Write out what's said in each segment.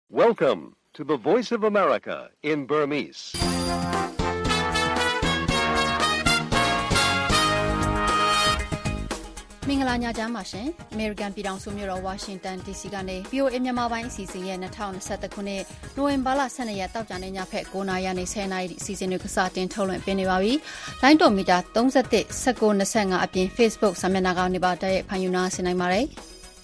Welcome to the Voice of America in Burmese. ။မင်္ဂလာညချမ်းပါရှင်။ American ပြည်ထောင်စုမြို့တော် Washington DC ကနေ VOA မြန်မာပိုင်းအစီအစဉ်ရဲ့2021ခုနှစ်နိုဝင်ဘာလ12ရက်တောက်ကြတဲ့ညဖက်9:00နာရီနဲ့10:00နာရီအစီအစဉ်တွေကိုစတင်ထုတ်လွှင့်ပေးနေပါပြီ။လိုင်းတော်မီတာ31 1925အပြင် Facebook စာမျက်နှာကနေပါတိုက်ရိုက်ဖန်ယူနိုင်နိုင်ပါတယ်။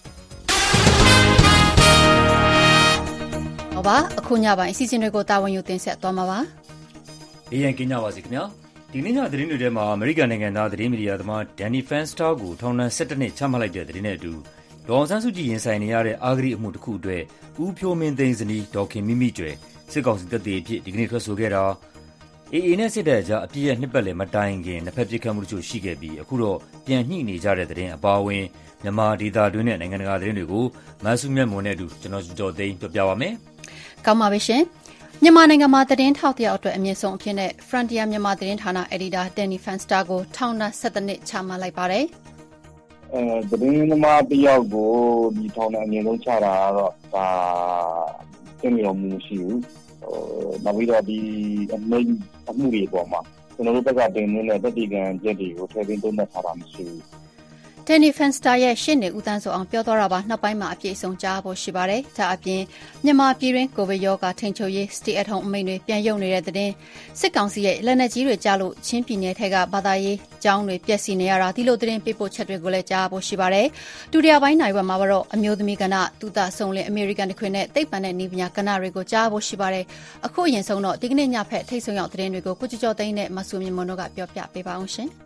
ဟုတ်ပါအခုညပိုင်းအစီအစဉ်တွေကိုတာဝန်ယူတင်ဆက်သွားမှာပါ။ဒီရင်ကင်းကြပါစီခင်ဗျာ။ဒီနေ့ညသတင်းတွေထဲမှာအမေရိကန်နိုင်ငံသားသတင်းမီဒီယာသမား Danny Fenster ကိုထောင်ဒဏ်17နှစ်ချမှတ်လိုက်တဲ့သတင်းနဲ့အတူဒေါ်အောင်ဆန်းစုကြည်ရင်ဆိုင်နေရတဲ့အာဂရိအမှုတစ်ခုအတွက်ဦးဖြိုးမင်းသိန်းဇနီးဒေါ်ခင်မိမိကျွယ်စစ်ကောင်စီတပ်တွေအဖြစ်ဒီကနေ့ထွက်ဆိုခဲ့တာ AA နဲ့စစ်တပ်ကြားအပြည့်ရဲ့နှစ်ပတ်လည်မတိုင်ခင်နှစ်ဖက်ပြစ်ခတ်မှုတို့ရှိခဲ့ပြီးအခုတော့ပြန်ညှိနေကြတဲ့သတင်းအပါအဝင်မြန်မာဒေသတွင်းနဲ့နိုင်ငံတကာသတင်းတွေကိုမဆုမြတ်မွန်နဲ့အတူကျွန်တော်ကျော်သိန်းပြောပြပါမယ်။ကောင်းပါပြီရှင်။မြန်မာနိုင်ငံမှာသတင်းထောက်တယောက်အတွက်အမြင့်ဆုံးအဖြစ်နဲ့ Frontier မြန်မာသတင်းဌာနအယ်ဒီတာ Danny Fenster ကိုထောင်ဒဏ်17နှစ်ချမှတ်လိုက်ပါတယ်။သတင်းသမားတယောက်ကိုဒီထောင်ဒဏ်အမြင့်ဆုံးချတာကတော့ဒါသိနေလို့မရှိဘူး။နောက်ပြီးတော့ဒီအမှုတွေပေါ်မှာကျွန်တော်တို့ဘက်ကတင်နေတဲ့တတိကံချက်တွေကိုထည့်သွင်းသုံးသပ်ထားတာမရှိဘူး။ Danny Fenster ရဲ့ရှေ့နေဦးတန်းစောအောင်ပြောသွားတာပါနောက်ပိုင်းမှာအပြည့်အစုံကြားဖို့ရှိပါတယ်။ဒါအပြင်မြန်မာပြည်တွင်းကိုဗစ်ရောဂါထိန်းချုပ်ရေး Stay at Home အမိန့်တွေပြန်ရုပ်နေတဲ့တဲ့စစ်ကောင်စီရဲ့လက်နက်ကြီးတွေကြားလို့ချင်းပြည်နယ်ထက်ကဘာသာရေးကျောင်းတွေပျက်စီးနေရတာဒီလိုသတင်းပေးပို့ချက်တွေကိုလည်းကြားဖို့ရှိပါတယ်။ဒုတိယပိုင်းနိုင်ဝက်မှာတော့အမျိုးသမီးကဏ္ဍသူတဆုံလင် American တခွင်နဲ့သိပ္ပံနဲ့နည်းပညာကဏ္ဍတွေကိုကြားဖို့ရှိပါတယ်။အခုအရင်ဆုံးတော့ဒီကနေ့ညဖက်ထိတ်ဆုံရောက်သတင်းတွေကိုကိုကျော်သိန်းနဲ့မဆူမြင့်မွန်တို့ကပြောပြပေးပါအောင်ရှင်။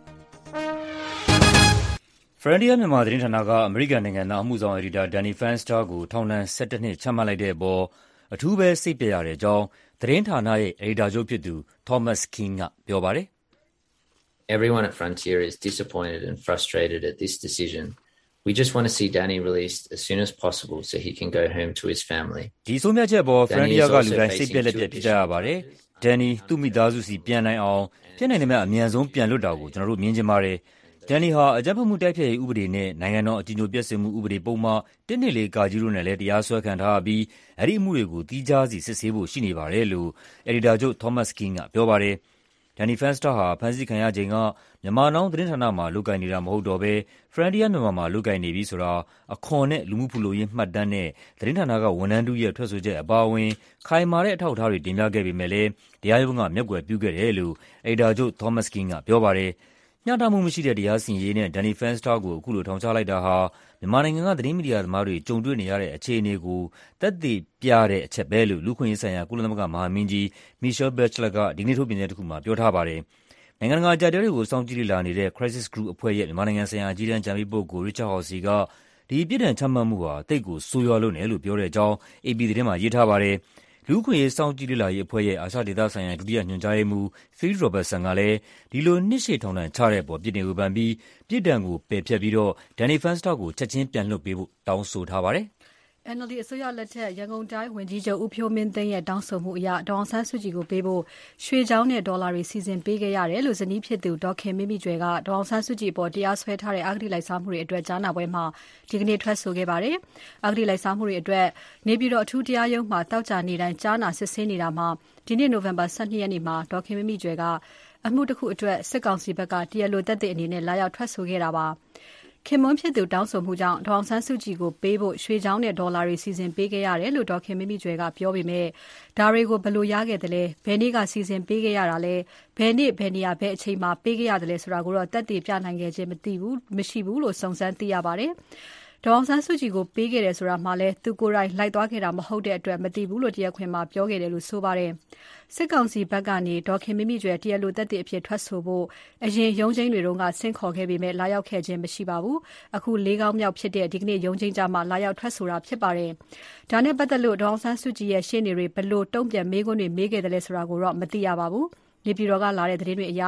Frontier မြန်မာသတင်းဌာနကအမေရိကန်နိုင်ငံသားအမှုဆောင်အယ်ဒီတာ Danny Fenster ကိုထောင်ဒဏ်17နှစ်ချမှတ်လိုက်တဲ့အပေါ်အထူးပဲစိတ်ပျက်ရတဲ့အကြောင်းသတင်းဌာနရဲ့အယ်ဒီတာချုပ်ဖြစ်သူ Thomas King ကပြောပါတယ်။ Everyone at Frontier is disappointed and frustrated at this decision. We just want to see Danny released as soon as possible so he can go home to his family. ဒီဆုံးဖြတ်ချက်ပေါ် Frontier ကလူတိုင်းစိတ်ပျက်လက်ပျက်ဖြစ်ကြရပါတယ်။ Danny သူ့မိသားစုစီပြန်နိုင်အောင်ဖြစ်နိုင်တဲ့အမြန်ဆုံးပြန်လွတ်တာကိုကျွန်တော်တို့မြင်ချင်ပါတယ်။ Danny ဟာအကြမ်းဖက်မှုတိုက်ဖျက်ရေးဥပဒေနဲ့နိုင်ငံတော်အကြည်ညိုပျက်စေမှုဥပဒေပုံမှန်124 ကာကြီးတို့နဲ့လည်းတရားစွဲခံထားပြီးအဲ့ဒီအမှုတွေကိုသီးခြားစီစစ်ဆေးဖို့ရှိနေပါတယ်လို့အယ်ဒီတာချုပ် Thomas King ကပြောပါတယ်။ Danny Fenster ဟာဖမ်းဆီးခံရချိန်ကမြန်မာနောင်သတင်းဌာနမှာလုပ်ကိုင်နေတာမဟုတ်တော့ဘဲ Frontier မြန်မာမှာလုပ်ကိုင်နေပြီဆိုတာအခွန်နဲ့လူမှုဖူလုံရေးမှတ်တမ်းနဲ့သတင်းဌာနကဝန်ထမ်းတို့ရဲ့ထွက်ဆိုချက်အပါအဝင်ခိုင်မာတဲ့အထောက်အထားတွေတင်ပြခဲ့ပေမဲ့လည်းတရားရုံးကမျက်ကွယ်ပြုခဲ့တယ်လို့အယ်ဒီတာချုပ် Thomas King ကပြောပါတယ်။မျှတမှုမရှိတဲ့တရားစီရင်ရေးနဲ့ Danny Fenster ကိုအခုလိုထောင်ချလိုက်တာဟာမြန်မာနိုင်ငံကသတင်းမီဒီယာသမားတွေကြုံတွေ့နေရတဲ့အခြေအနေကိုသက်သေပြတဲ့အချက်ပဲလို့လူ့အခွင့်အရေးဆိုင်ရာကုလသမဂ္ဂမဟာမင်းကြီး Michelle Bachelet ကဒီနေ့ထုတ်ပြန်ချက်တစ်ခုမှာပြောထားပါတယ်။နိုင်ငံတကာအကြပ်အတည်းတွေကိုစောင့်ကြည့်လေ့လာနေတဲ့ Crisis Group အဖွဲ့ရဲ့မြန်မာနိုင်ငံဆိုင်ရာအကြီးတန်းအကြံပေးပုဂ္ဂိုလ် Richard Horsey ကဒီပြစ်ဒဏ်ချမှတ်မှုဟာသိပ်ကိုဆိုးရွားလွန်းတယ်လို့ပြောတဲ့အကြောင်း AP သတင်းမှာရေးထားပါတယ်။လူ့အခွင့်အရေးစောင့်ကြည့်လေ့လာရေးအဖွဲ့ရဲ့အာရှဒေသဆိုင်ရာဒုတိယညွှန်ကြားရေးမှူး Phil Robertson ကလည်းဒီလိုနှစ်ရှည်ထောင်ဒဏ်ချတဲ့အပေါ်ပြစ်တင်ဝေဖန်ပြီးပြစ်ဒဏ်ကိုပယ်ဖျက်ပြီးတော့ Danny Fenster ကိုချက်ချင်းပြန်လွှတ်ပေးဖို့တောင်းဆိုထားပါတယ်။ NLD အစိုးရလက်ထက်ရန်ကုန်တိုင်းဝန်ကြီးချုပ်ဦးဖြိုးမင်းသိန်းရဲ့တောင်းဆိုမှုအရဒေါ်အောင်ဆန်းစုကြည်ကိုပေးဖို့ရွှေချောင်းနဲ့ဒေါ်လာတွေစီစဉ်ပေးခဲ့ရတယ်လို့ဇနီးဖြစ်သူဒေါ်ခင်မိမိကျွယ်ကဒေါ်အောင်ဆန်းစုကြည်ပေါ်တရားစွဲထားတဲ့အဂတိလိုက်စားမှုတွေအတွက်ကြားနာပွဲမှာဒီကနေ့ထွက်ဆိုခဲ့ပါတယ်။အဂတိလိုက်စားမှုတွေအတွက်နေပြည်တော်အထူးတရားရုံးမှာတောက်ကြနေတိုင်းကြားနာစစ်ဆေးနေတာမှာဒီနေ့နိုဝင်ဘာ12ရက်နေ့မှာဒေါ်ခင်မိမိကျွယ်ကအမှုတစ်ခုအတွက်စစ်ကောင်စီဘက်ကတရားလိုသက်သေအနေနဲ့လာရောက်ထွက်ဆိုခဲ့တာပါ။ခင်မွန်းဖြစ်သူတောင်းဆိုမှုကြောင့်ဒေါ်အောင်ဆန်းစုကြည်ကိုပေးဖို့ရွှေချောင်းနဲ့ဒေါ်လာတွေစီစဉ်ပေးခဲ့ရတယ်လို့ဒေါ်ခင်မိမိကျွယ်ကပြောပေမဲ့ဒါတွေကိုဘယ်လိုရခဲ့တယ်လဲဘယ်နေ့ကစီစဉ်ပေးခဲ့ရတာလဲဘယ်နေ့ဘယ်နေရာဘယ်အချိန်မှာပေးခဲ့ရတယ်လဲဆိုတာကိုတော့တက်တည်ပြနိုင်ခဲ့ခြင်းမရှိဘူးလို့စုံစမ်းသိရပါတယ်။ဒေါ်အောင်ဆန်းစုကြည်ကိုပေးခဲ့တယ်ဆိုတာမှလည်းသူကိုယ်တိုင်လိုက်သွားခဲ့တာမဟုတ်တဲ့အတွက်မသိဘူးလို့တရားခွင်မှာပြောခဲ့တယ်လို့ဆိုပါတယ်။စစ်ကောင်စီဘက်ကနေဒေါ်ခင်မိမိကျွယ်တရားလိုသက်သေအဖြစ်ထွက်ဆိုဖို့အရင်ရုံးချင်းတွေတုန်းကဆင့်ခေါ်ခဲ့ပေမဲ့လာရောက်ခဲ့ခြင်းမရှိပါဘူး။အခု၄ခေါက်မြောက်ဖြစ်တဲ့ဒီကနေ့ရုံးချင်းကြမှာလာရောက်ထွက်ဆိုတာဖြစ်ပါတယ်။ဒါနဲ့ပတ်သက်လို့ဒေါ်အောင်ဆန်းစုကြည်ရဲ့ရှေ့နေတွေဘယ်လိုတုံ့ပြန်မေးခွန်းတွေမေးခဲ့တယ်လဲဆိုတာကိုတော့မသိရပါဘူး။နေပြည်တော်ကလာတဲ့သတင်းတွေအရ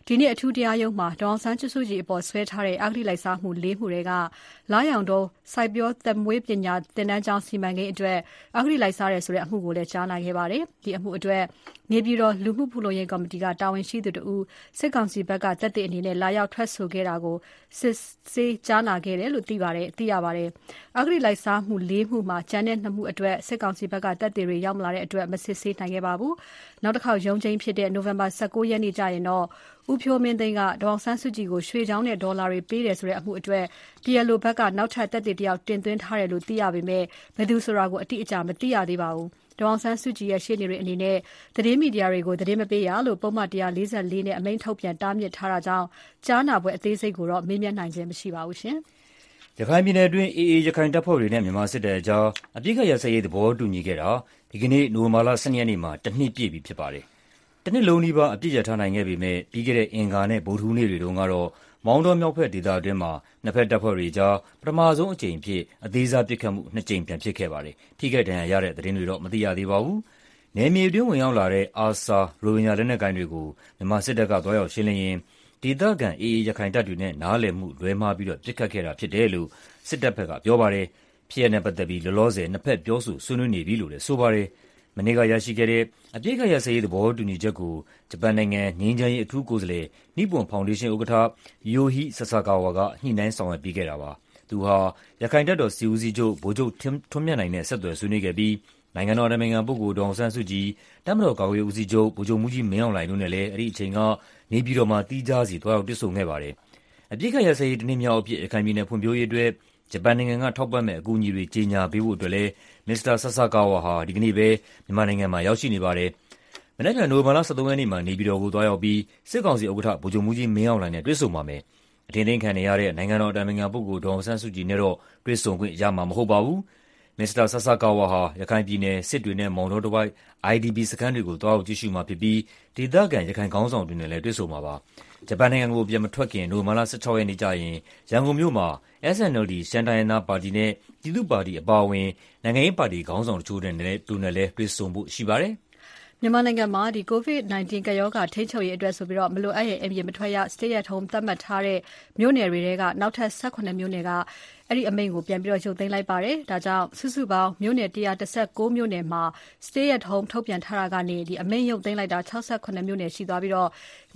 ဒီနေ့အထူးတရားရုံးမှာဒေါ်အောင်ဆန်းစုကြည်အပေါ်ဆွဲထားတဲ့အဂတိလိုက်စားမှု၄မှုတွေကလာရောင်တောစိုက်ပျိုးသက်မွေးပညာသင်တန်းကျောင်းစီမံကိန်းအတွက်အဂတိလိုက်စားတယ်ဆိုတဲ့အမှုကိုလည်းကြားနာခဲ့ပါတယ်။ဒီအမှုအတွက်နေပြည်တော်လူမှုဖူလုံရေးကော်မတီကတာဝန်ရှိသူတို့စစ်ကောင်စီဘက်ကသက်သေအနေနဲ့လာရောက်ထွက်ဆိုခဲ့တာကိုစစ်ဆေးကြားနာခဲ့တယ်လို့သိရပါတယ်။အဂတိလိုက်စားမှု၄မှုမှာကျန်တဲ့2မှုအတွက်စစ်ကောင်စီဘက်ကသက်သေတွေရောက်မလာတဲ့အတွက်မစစ်ဆေးနိုင်ခဲ့ပါဘူး။နောက်တစ်ခေါက်ရုံးချိန်ဖြစ်တဲ့နိုဝင်ဘာ19ရက်နေ့ကျရင်တော့ဦးဖြိုးမင်းသိန်းကဒေါ်အောင်ဆန်းစုကြည်ကိုရွှေချောင်းနဲ့ဒေါ်လာတွေပေးတယ်ဆိုတဲ့အမှုအတွက်တရားဘက်ကနောက်ထပ်သက်သေတယောက်တင်သွင်းထားတယ်လို့သိရပေမဲ့ဘယ်သူဆိုတာကိုအတိအကျမသိရသေးပါဘူး။ဒေါ်အောင်ဆန်းစုကြည်ရဲ့ရှေ့နေတွေအနေနဲ့သတင်းမီဒီယာတွေကိုသတင်းမပေးရလို့ပုံမှန်144နဲ့အမိန့်ထုတ်ပြန်တားမြစ်ထားတာကြောင့်ကြားနာပွဲအသေးစိတ်ကိုတော့မေးမြန်းနိုင်ခြင်းမရှိပါဘူးရှင်။ရခိုင်ပြည်နယ်အတွင်း AA ရခိုင်တပ်ဖွဲ့တွေနဲ့မြန်မာစစ်တပ်အကြားအပစ်အခတ်ရပ်စဲရေးသဘောတူညီခဲ့တာဒီကနေ့နိုဝင်ဘာလ12ရက်နေ့မှာတစ်နှစ်ပြည့်ပြီဖြစ်ပါတယ်။တစ်နှစ်လုံးနီးပါးအပြစ်ရထားနိုင်ခဲ့ပေမဲ့ပြီးခဲ့တဲ့အင်္ဂါနဲ့ဗုဒ္ဓဟူးနေ့တွေတုန်းကတော့မောင်းတော်မြောက်ဖက်ဒေသအတွင်းမှာနှစ်ဖက်တပ်ဖွဲ့တွေကြားပထမဆုံးအကြိမ်ဖြစ်အသေးစားပစ်ခတ်မှု2ကြိမ်ပြန်ဖြစ်ခဲ့ပါတယ်။ထိခိုက်ဒဏ်ရာရတဲ့သတင်းတွေတော့မသိရသေးပါဘူး။နယ်မြေအတွင်းဝင်ရောက်လာတဲ့ ARSA ရိုဟင်ဂျာလက်နက်ကိုင်တွေကိုမြန်မာစစ်တပ်ကသွားရောက်ရှင်းလင်းရင်ဒေသခံ AA ရခိုင်တပ်တွေနဲ့နားလည်မှုလွဲမှားပြီးတော့ပစ်ခတ်ခဲ့တာဖြစ်တယ်လို့စစ်တပ်ဘက်ကပြောပါတယ်။ဖြစ်ရပ်နဲ့ပတ်သက်ပြီးလောလောဆယ်နှစ်ဖက်ပြောဆိုဆွေးနွေးနေပြီလို့လည်းဆိုပါတယ်။မနေ့ကရရှိခဲ့တဲ့အပစ်အခတ်ရပ်စဲရေးသဘောတူညီချက်ကိုဂျပန်နိုင်ငံငြိမ်းချမ်းရေးအထူးကိုယ်စားလှယ်နိပွန်ဖောင်ဒေးရှင်းဥက္ကဋ္ဌယိုဟိဆာဆာကာဝါကညှိနှိုင်းဆောင်ရွက်ပေးခဲ့တာပါ။သူဟာရခိုင်တပ်တော်စီဦးစီးချုပ်ဗိုလ်ချုပ်ထွန်းမြတ်နိုင်နဲ့ဆက်သွယ်ဆွေးနွေးခဲ့ပြီးနိုင်ငံတော်အတိုင်ပင်ခံပုဂ္ဂိုလ်ဒေါ်အောင်ဆန်းစုကြည်တပ်မတော်ကာကွယ်ရေးဦးစီးချုပ်ဗိုလ်ချုပ်မှူးကြီးမင်းအောင်လှိုင်တို့နဲ့လည်းအဲ့ဒီအချိန်ကနေပြည်တော်မှာတီးခြားစီတွားရောက်တွေ့ဆုံခဲ့ပါတယ်။အပစ်အခတ်ရပ်စဲရေးတစ်နှစ်မြောက်အဖြစ်ရခိုင်ပြည်နယ်ဖွံ့ဖြိုးရေးအတွက်ဂျပန်နိုင်ငံကထောက်ပံ့မဲ့အကူအညီတွေကြေညာပေးဖို့အတွက်လည်းမစ္စတာဆာဆာကာဝါဟာဒီကနေ့ပဲမြန်မာနိုင်ငံမှာရောက်ရှိနေပါတယ်။မနက်ဖြန်နိုဝင်ဘာလ13ရက်နေ့မှာနေပြည်တော်ကိုသွားရောက်ပြီးစစ်ကောင်စီဥက္ကဋ္ဌဗိုလ်ချုပ်မှူးကြီးမင်းအောင်လှိုင်နဲ့တွေ့ဆုံပါမယ်။အထင်သိမ်းခံနေရတဲ့နိုင်ငံတော်အတိုင်ပင်ခံပုဂ္ဂိုလ်ဒေါ်အောင်ဆန်းစုကြည်နဲ့တော့တွေ့ဆုံခွင့်ရမှာမဟုတ်ပါဘူး။မစ္စတာဆာဆာကာဝါဟာရခိုင်ပြည်နယ်စစ်တွေနဲ့မောင်တောတစ်ဝိုက် IDP စခန်းတွေကိုသွားရောက်ကြည့်ရှုမှာဖြစ်ပြီးဒေသခံရခိုင်ခေါင်းဆောင်တွေနဲ့လည်းတွေ့ဆုံမှာပါ။ဂျပန်နိုင်ငံကိုပြန်မထွက်ခင်နိုဝင်ဘာလ16ရက်နေ့ကျရင်ရန်ကုန်မြို့မှာ SNLD ရှမ်းတိုင်းရင်းသားပါတီနဲ့ပြည်သူ့ပါတီအပါအဝင်နိုင်ငံရေးပါတီခေါင်းဆောင်တချို့နဲ့လည်းတွေ့ဆုံဖို့ရှိပါတယ်။မြန်မာနိုင်ငံမှာCOVID-19 ကပ်ရောဂါထိန်းချုပ်ရေးအတွက်ဆိုပြီးမလိုအပ်ရင်အိမ်ပြင်မထွက်ရ Stay at Home သတ်မှတ်ထားတဲ့မြို့နယ်တွေထဲကနောက်ထပ်18မြို့နယ်ကအဲ့ဒီအမိန့်ကိုပြန်ပြီးရုပ်သိမ်းလိုက်ပါတယ်။ဒါကြောင့်စုစုပေါင်းမြို့နယ်116မြို့နယ်မှာ Stay at Home ထုတ်ပြန်ထားတာကနေအမိန့်ရုပ်သိမ်းလိုက်တာ68မြို့နယ်ရှိသွားပြီး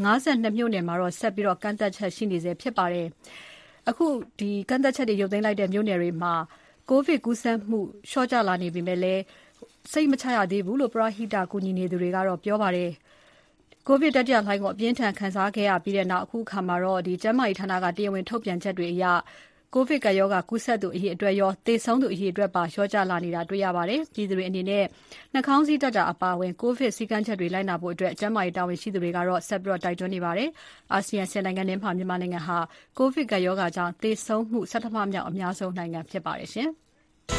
52မြို့နယ်မှာတော့ဆက်ပြီးကန့်သက်ချက်ရှိနေဆဲဖြစ်ပါတယ်။အခုဒီကန့်သက်ချက်တွေရုပ်သိမ်းလိုက်တဲ့မြို့နယ်တွေမှာကိုဗစ်ကူးစက်မှုလျှော့ကျလာနေပြီမဲ့လည်းစိတ်မချရသေးဘူးလို့ပရဟိတကူညီနေသူတွေကတော့ပြောပါတယ်။ကိုဗစ်တတိယလှိုင်းကိုအပြင်းထန်ခံစားခဲ့ရပြီးတဲ့နောက်အခုအခါမှာတော့ကျန်းမာရေးဌာနကတရားဝင်ထုတ်ပြန်ချက်တွေအရကိုဗစ်ကရောဂါကူးစက်သူအရေအတွက်ရောသေဆုံးသူအရေအတွက်ပါလျော့ကျလာနေတာတွေ့ရပါတယ်။ပြည်သူတွေအနေနဲ့နှာခေါင်းစည်းတပ်တာအပါအဝင်ကိုဗစ်စည်းကမ်းချက်တွေလိုက်နာဖို့အတွက်ကျန်းမာရေးတာဝန်ရှိသူတွေကတော့ဆက်ပြီးတိုက်တွန်းနေပါတယ်။အာဆီယံ10နိုင်ငံထဲမှာမြန်မာနိုင်ငံဟာကိုဗစ်ကရောဂါကြောင့်သေဆုံးမှု17မှမြောက်အများဆုံးနိုင်ငံဖြစ်ပါတယ်ရှင်။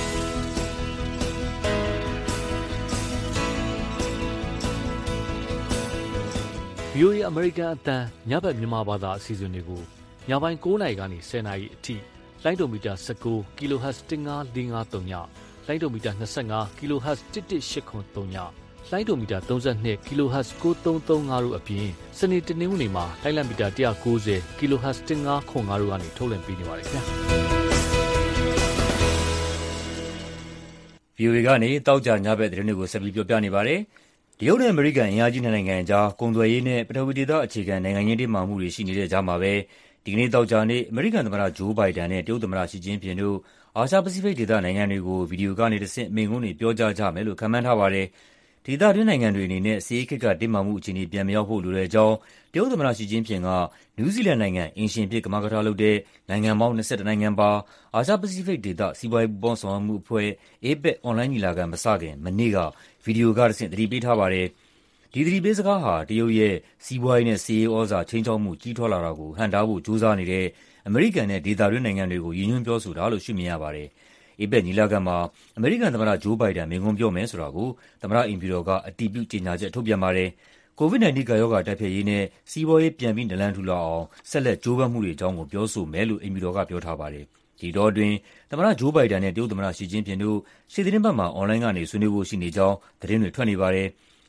VOA အမေရိကန်အသံညဘက်မြန်မာဘာသာအစီအစဉ်တွေကိုညပိုင်း9:00နာရီကနေ10:00နာရီအထိလိုင်းဒိုမီတာ19 kHz 15553ညလိုင်းဒိုမီတာ25 kHz 11803ညလိုင်းဒိုမီတာ32 kHz 9335တို့အပြင်စနေတနင်္ဂနွေမှာလိုင်းလံမီတာ190 kHz 1505တို့ကနေထုတ်လွှင့်ပေးနေပါတယ်ခင်ဗျာ VOA ကနေတောက်ကြညဘက်သတင်းတွေကိုဆက်ပြီးပြောပြနေပါတယ်တရုတ်နဲ့အမေရိကန်အင်အားကြီးနိုင်ငံအကြားကုန်သွယ်ရေးနဲ့ပထဝီဒေသအခြေခံနိုင်ငံရေးတင်းမာမှုတွေရှိနေတဲ့ကြားမှာပဲဒီကနေ့တောက်ကြနေ့အမေရိကန်သမ္မတဂျိုးဘိုင်ဒန်နဲ့တရုတ်သမ္မတရှီကျင်းဖျင်တို့အာရှပစိဖိတ်ဒေသနိုင်ငံတွေကိုဗီဒီယိုကနေတဆင့်မိန့်ခွန်းတွေပြောကြားကြမယ်လို့ခန့်မှန်းထားပါတယ်။ဒေသတွင်းနိုင်ငံတွေအနေနဲ့စစ်ရေးခေတ်ကတင်းမာမှုအခြေအနေပြန်မရောက်ဖို့လိုတဲ့အကြောင်းတရုတ်သမ္မတရှီကျင်းဖျင်ကနယူးဇီလန်နိုင်ငံအင်ရှင်ဖြစ်ကမကထလုပ်တဲ့နိုင်ငံပေါင်း22နိုင်ငံပါအာရှပစိဖိတ်ဒေသစီးပွားရေးပူးပေါင်းဆောင်ရွက်မှုအဖွဲ့ APEC အွန်လိုင်းညီလာခံမစခင်မနေ့ကဗီဒီယိုကတဆင့်သတိပေးထားပါတယ်။ဒီသတိပေးစကားဟာတရုတ်ရဲ့စီးပွားရေးနဲ့စစ်ရေးဩဇာချိန်ချောက်မှုကြီးထွားလာတာကိုဟန့်တားဖို့ကြိုးစားနေတဲ့အမေရိကန်နဲ့ဒေသတွင်းနိုင်ငံတွေကိုရည်ညွှန်းပြောဆိုတာလို့ရှုမြင်ရပါတယ်။ APEC ညီလာခံမှာအမေရိကန်သမ္မတဂျိုးဘိုင်ဒန်မိန့်ခွန်းပြောမယ်ဆိုတာကိုသမ္မတအိမ်ဖြူတော်ကအတည်ပြုကြေညာချက်ထုတ်ပြန်ပါတယ်။ COVID-19 ကပ်ရောဂါတိုက်ဖျက်ရေးနဲ့စီးပွားရေးပြန်ပြီးနလန်ထူလာအောင်ဆက်လက်ကြိုးပမ်းမှုတွေအကြောင်းကိုပြောဆိုမယ်လို့အိမ်ဖြူတော်ကပြောထားပါတယ်။ဒီတော့အတွင်းသမ္မတဂျိုးဘိုင်ဒန်နဲ့တရုတ်သမ္မတရှီကျင်းဖျင်တို့ရှေ့သီတင်းပတ်မှာအွန်လိုင်းကနေဆွေးနွေးဖို့ရှိနေကြောင်းသတင်းတွေထွက်နေပါတယ်။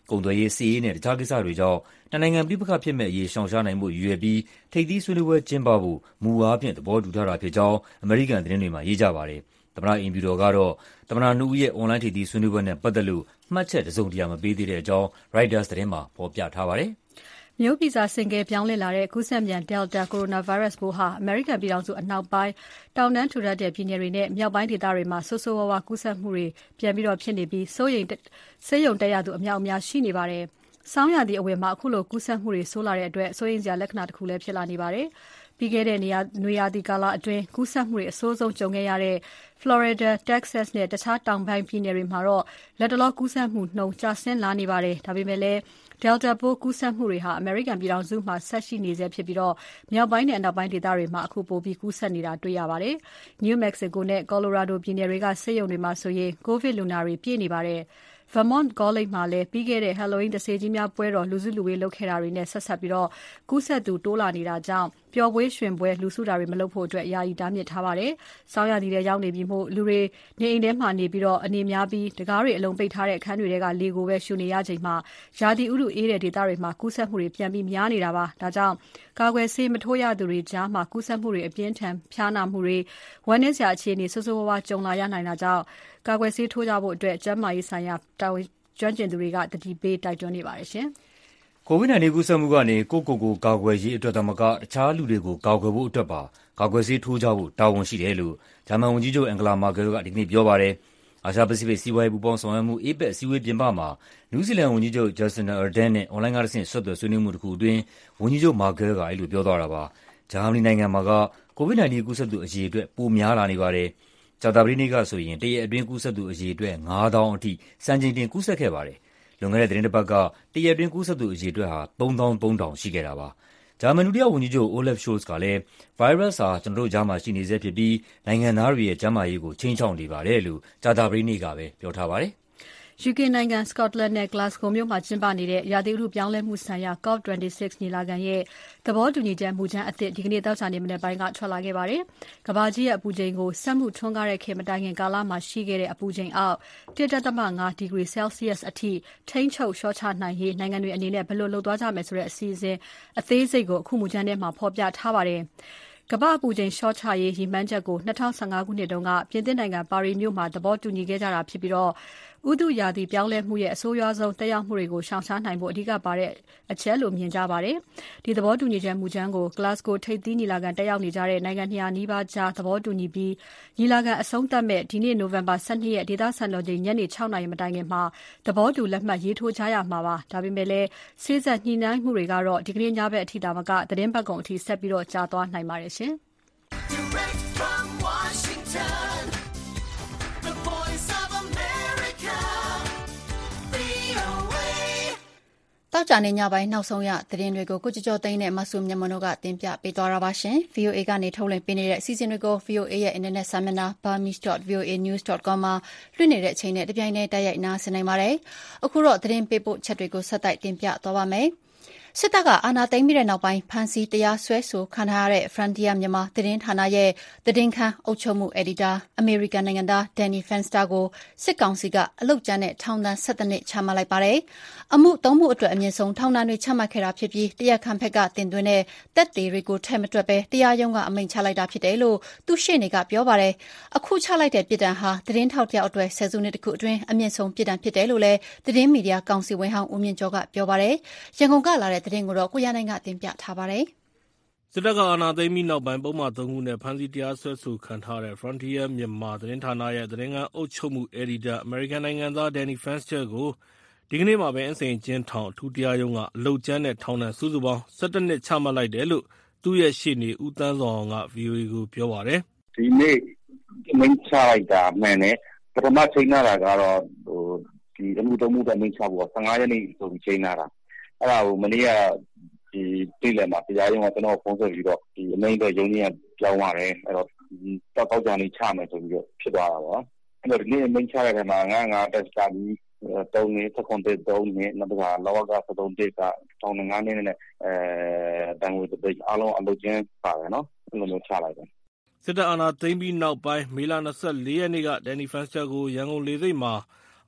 ကုန်သွယ်ရေး၊စစ်ရေးနဲ့တခြားကိစ္စတွေကြောင့်နှစ်နိုင်ငံပဋိပက္ခဖြစ်မယ့်အရေးရှောင်ရှားနိုင်ဖို့ရည်ရွယ်ပြီးထိပ်သီးဆွေးနွေးပွဲကျင်းပဖို့မူအားဖြင့်သဘောတူထားတာဖြစ်ကြောင်းအမေရိကန်သတင်းတွေမှာရေးကြပါတယ်။သမ္မတအိမ်ဖြူတော်ကတော့သမ္မတနှစ်ဦးရဲ့အွန်လိုင်းထိပ်သီးဆွေးနွေးပွဲနဲ့ပတ်သက်လို့မှတ်ချက်တစုံတရာမပေးသေးတဲ့အကြောင်း Reuters သတင်းမှာဖော်ပြထားပါတယ်။မျိုးဗီဇဆင့်ကဲပြောင်းလဲလာတဲ့ကူးစက်မြန် Delta coronavirus ပိုးဟာအမေရိကန်ပြည်ထောင်စုအနောက်ပိုင်းတောင်တန်းထူထပ်တဲ့ပြည်နယ်တွေနဲ့မြောက်ပိုင်းဒေသတွေမှာဆိုးဆိုးဝါးဝါးကူးစက်မှုတွေပြန်ဖြစ်နေပြီးဆေးရုံတက်ရသူအများအပြားရှိနေပါတယ်။ဆောင်းရာသီအဝင်မှာအခုလိုကူးစက်မှုတွေဆိုးလာတဲ့အတွက်စိုးရိမ်စရာလက္ခဏာတစ်ခုလည်းဖြစ်လာနေပါတယ်။ပြီးခဲ့တဲ့နွေရာသီကာလအတွင်းကူးစက်မှုတွေအဆိုးဆုံးကြုံခဲ့ရတဲ့ Florida, Texas နဲ့တခြားတောင်ပိုင်းပြည်နယ်တွေမှာတော့လက်တလောကူးစက်မှုနှုန်းကျဆင်းလာနေပါတယ်။ဒါပေမဲ့လည်း Delta ပိုးကူးစက်မှုတွေဟာအမေရိကန်ပြည်ထောင်စုမှာဆက်ရှိနေဆဲဖြစ်ပြီးမြောက်ပိုင်းနဲ့အနောက်ပိုင်းဒေသတွေမှာအခုပိုပြီးကူးစက်နေတာတွေ့ရပါတယ်။ New Mexico နဲ့ Colorado ပြည်နယ်တွေကဆေးရုံတွေမှာဆိုရင်ကိုဗစ်လူနာတွေပြည့်နေပါတယ်။ Vermont ကောလိပ်မှာလည်းပြီးခဲ့တဲ့ Halloween တစ္ဆေကြီးများပွဲတော်လူစုလူဝေးလုပ်ခဲ့တာတွေနဲ့ဆက်စပ်ပြီးကူးစက်သူတိုးလာနေတာကြောင့်ပျော်ပွဲရွှင်ပွဲလူစုတာတွေမလုပ်ဖို့ယာယီတားမြစ်ထားပါတယ်။ဆောင်းရာသီထဲရောက်နေပြီမို့လူတွေနေအိမ်ထဲမှာနေပြီးအနေများပြီးတကားတွေအလုံးပိတ်ထားတဲ့အခန်းတွေထဲကလေကိုပဲရှူနေရချိန်မှာရာသီဥတုအေးတဲ့ဒေသတွေမှာကူးစက်မှုတွေပြန်ပြီးများနေတာပါ။ဒါကြောင့်ကာကွယ်ဆေးမထိုးရသူတွေကြားမှာကူးစက်မှုတွေအပြင်းထန်ဖျားနာမှုတွေဝမ်းနည်းစရာအခြေအနေဆိုးဆိုးဝါးဝါးကြုံလာရနိုင်တာကြောင့်ကာကွယ်ဆေးထိုးကြဖို့ကျန်းမာရေးဆိုင်ရာကျွမ်းကျင်သူတွေကသတိပေးတိုက်တွန်းနေပါတယ်ရှင်။ COVID-19 ကူးစက်မှုကနေကိုယ့်ကိုယ်ကိုကာကွယ်ရေးအတွက်သာမကတခြားလူတွေကိုကာကွယ်ဖို့အတွက်ပါကာကွယ်ဆေးထိုးကြဖို့တာဝန်ရှိတယ်လို့ဂျာမန်ဝန်ကြီးချုပ် Angela Merkel ကဒီကနေ့ပြောပါတယ်။အာရှပစိဖိတ်စီးပွားရေးပူးပေါင်းဆောင်ရွက်မှု APEC အစည်းအဝေးပြင်ပမှာနယူးဇီလန်ဝန်ကြီးချုပ် Jacinda Ardern နဲ့အွန်လိုင်းကတဆင့်ဆက်သွယ်ဆွေးနွေးမှုတစ်ခုအတွင်းဝန်ကြီးချုပ် Merkel ကအဲဒီလိုပြောသွားတာပါ။ဂျာမနီနိုင်ငံမှာက COVID-19 ကူးစက်သူအရေအတွက်ပိုများလာနေပါတယ်။ကြာသပတေးနေ့ကဆိုရင်တရက်အတွင်းကူးစက်သူအရေအတွက် 5,000 အထိစံချိန်တင်ကူးစက်ခဲ့ပါတယ်။လွန်ခဲ့တဲ့သီတင်းတစ်ပတ်ကတရက်အတွင်းကူးစက်သူအရေအတွက်ဟာ 33,000 ရှိခဲ့တာပါ။ဂျာမန်ဒုတိယဝန်ကြီးချုပ် Olaf Scholz ကလည်းဗိုင်းရပ်စ်ဟာကျွန်တော်တို့ကြားမှာရှိနေဆဲဖြစ်ပြီးနိုင်ငံသားတွေရဲ့ကျန်းမာရေးကိုခြိမ်းခြောက်နေပါတယ်လို့ကြာသပတေးနေ့ကပဲပြောထားပါတယ်။ UK နိုင်ငံ Scotland နဲ့ Glasgow မြို့မှာကျင်းပနေတဲ့ရာသီဥတုပြောင်းလဲမှုဆိုင်ရာ COP26 ညီလာခံရဲ့သဘောတူညီချက်မူကြမ်းအသစ်ဒီကနေ့သောကြာနေ့မနက်ပိုင်းကထွက်လာခဲ့ပါတယ်။ကမ္ဘာကြီးရဲ့အပူချိန်ကိုစက်မှုထွန်းကားတဲ့ခေတ်မတိုင်ခင်ကာလမှာရှိခဲ့တဲ့အပူချိန်အောက် 1.5 ဒီဂရီ Celsius အထိထိန်းချုပ်လျှော့ချနိုင်ရေးနိုင်ငံတွေအနေနဲ့ဘယ်လိုလုပ်သွားကြမယ်ဆိုတဲ့အစီအစဉ်အသေးစိတ်ကိုအခုမူကြမ်းထဲမှာဖော်ပြထားပါတယ်။ကမ္ဘာ့အပူချိန်လျှော့ချရေးရည်မှန်းချက်ကို2015ခုနှစ်တုန်းကပြင်သစ်နိုင်ငံပါရီမြို့မှာသဘောတူညီခဲ့ကြတာဖြစ်ပြီးဥတုရာသီပြောင်းလဲမှုရဲ့အဆိုးရွားဆုံးသက်ရောက်မှုတွေကိုရှောင်ရှားနိုင်ဖို့အဓိကပါတဲ့အချက်လို့မြင်ကြပါတယ်။ဒီသဘောတူညီချက်မူကြမ်းကို Glasgow ထိပ်သီးညီလာခံတက်ရောက်နေကြတဲ့နိုင်ငံ200နီးပါးကြားသဘောတူညီပြီးညီလာခံအဆုံးသတ်မဲ့ဒီနေ့နိုဝင်ဘာ12ရက်ဒေသစံတော်ချိန်ညနေ6နာရီမတိုင်ခင်မှာသဘောတူလက်မှတ်ရေးထိုးကြရမှာပါ။ဒါပေမဲ့လည်းစေ့စပ်ညှိနှိုင်းမှုတွေကတော့ဒီကနေ့ညဘက်အထိတာမကသတင်းပတ်ကုန်အထိဆက်ပြီးကြာသွားနိုင်ပါတယ်ရှင်။ Direct from Washington, the voice of America, VOA. တောက်ကြနေညပိုင်းနောက်ဆုံးရသတင်းတွေကိုကိုကျော်သိန်းနဲ့မဆုမြတ်မတို့ကတင်ပြပေးသွားတာပါရှင်။ VOA ကနေထုတ်လွှင့်ပေးနေတဲ့အစီအစဉ်တွေကို VOA ရဲ့ Internet စာမျက်နှာ burmese.voanews.com မှာလွှင့်နေတဲ့အချိန်နဲ့တပြိုင်တည်းတိုက်ရိုက်နားဆင်နိုင်ပါတယ်။အခုတော့သတင်းပေးပို့ချက်တွေကိုဆက်တိုက်တင်ပြသွားပါမယ်။စစ်တပ်ကအာဏာသိမ်းပြီးတဲ့နောက်ပိုင်းဖမ်းဆီးတရားစွဲဆိုခံထားရတဲ့ Frontier မြန်မာသတင်းဌာနရဲ့သတင်းခန်းအုပ်ချုပ်မှုအယ်ဒီတာအမေရိကန်နိုင်ငံသား Danny Fenster ကိုစစ်ကောင်စီကအလုပ်ကြမ်းနဲ့ထောင်ဒဏ်17နှစ်ချမှတ်လိုက်ပါတယ်။အမှု3မှုအတွက်အမြင့်ဆုံးထောင်ဒဏ်တွေချမှတ်ခဲ့တာဖြစ်ပြီးတရားခံဘက်ကတင်သွင်းတဲ့သက်သေတွေကိုထည့်မတွက်ဘဲတရားရုံးကအမိန့်ချလိုက်တာဖြစ်တယ်လို့သူရှေ့နေကပြောပါတယ်။အခုချလိုက်တဲ့ပြည်ဒဏ်ဟာသတင်းထောက်တယောက်အတွက်ဆယ်စုနှစ်တခုအတွင်းအမြင့်ဆုံးပြည်ဒဏ်ဖြစ်တယ်လို့လည်းသတင်းမီဒီယာကောင်စီဝင်ဟောင်းဦးမြင့်ကျော်ကပြောပါတယ်။ရန်ကုန်ကလာတဲ့သတင်းကိုတော့ကိုရနိုင်ကတင်ပြထားပါတယ်။စစ်တပ်ကအာဏာသိမ်းပြီးနောက်ပိုင်းပုဒ်မ3ခုနဲ့ဖမ်းဆီးတရားစွဲဆိုခံထားတဲ့ Frontier မြန်မာသတင်းဌာနရဲ့သတင်းခန်းအုပ်ချုပ်မှုအယ်ဒီတာအမေရိကန်နိုင်ငံသား Danny Fenster ကိုဒီကနေ့မှာပဲအင်းစိန်အကျဉ်းထောင်အထူးတရားရုံးကအလုပ်ကြမ်းနဲ့ထောင်ဒဏ်စုစုပေါင်း17နှစ်ချမှတ်လိုက်တယ်လို့သူ့ရဲ့ရှေ့နေဦးသန်းဇော်အောင်က VOA ကိုပြောပါတယ်။ဒီနေ့မင်းချလိုက်တာမှန်တယ်။ပထမချိန်လာတာကတော့ဒီအမှု3မှုတမင်းချဖို့15ရက်နေ့ဆိုပြီးချိန်လာတာ။အဲ့ဒါကိုမနေ့ကဒီပြည်လည်မှာတရားရုံးကကျွန်တော်ဖုန်းဆက်ပြီးတော့ဒီအမိန့်အတွက်ရုံးကြီးကပြောင်းသွားတယ်အဲ့တော့တောက်ကြနေချမယ်ဆိုပြီးတော့ဖြစ်သွားတာပေါ့အဲ့တော့ဒီနေ့အမိန့်ချတဲ့ထဲမှာငါတက်စတာပြီး3နှစ်စကွန်တေ3နှစ်နောက်တစ်ခါလောက73တက်ကထောင်5နှစ်နဲ့တန်ငွေတစ်သိန်းအားလုံးအလုပ်ကျင်းပါတယ်နော်အဲ့လိုမျိုးချလိုက်တယ်စစ်တပ်အာဏာသိမ်းပြီးနောက်ပိုင်းမေလ24ရက်နေ့က Danny Fenster ကိုရန်ကုန်လေဆိပ်မှာ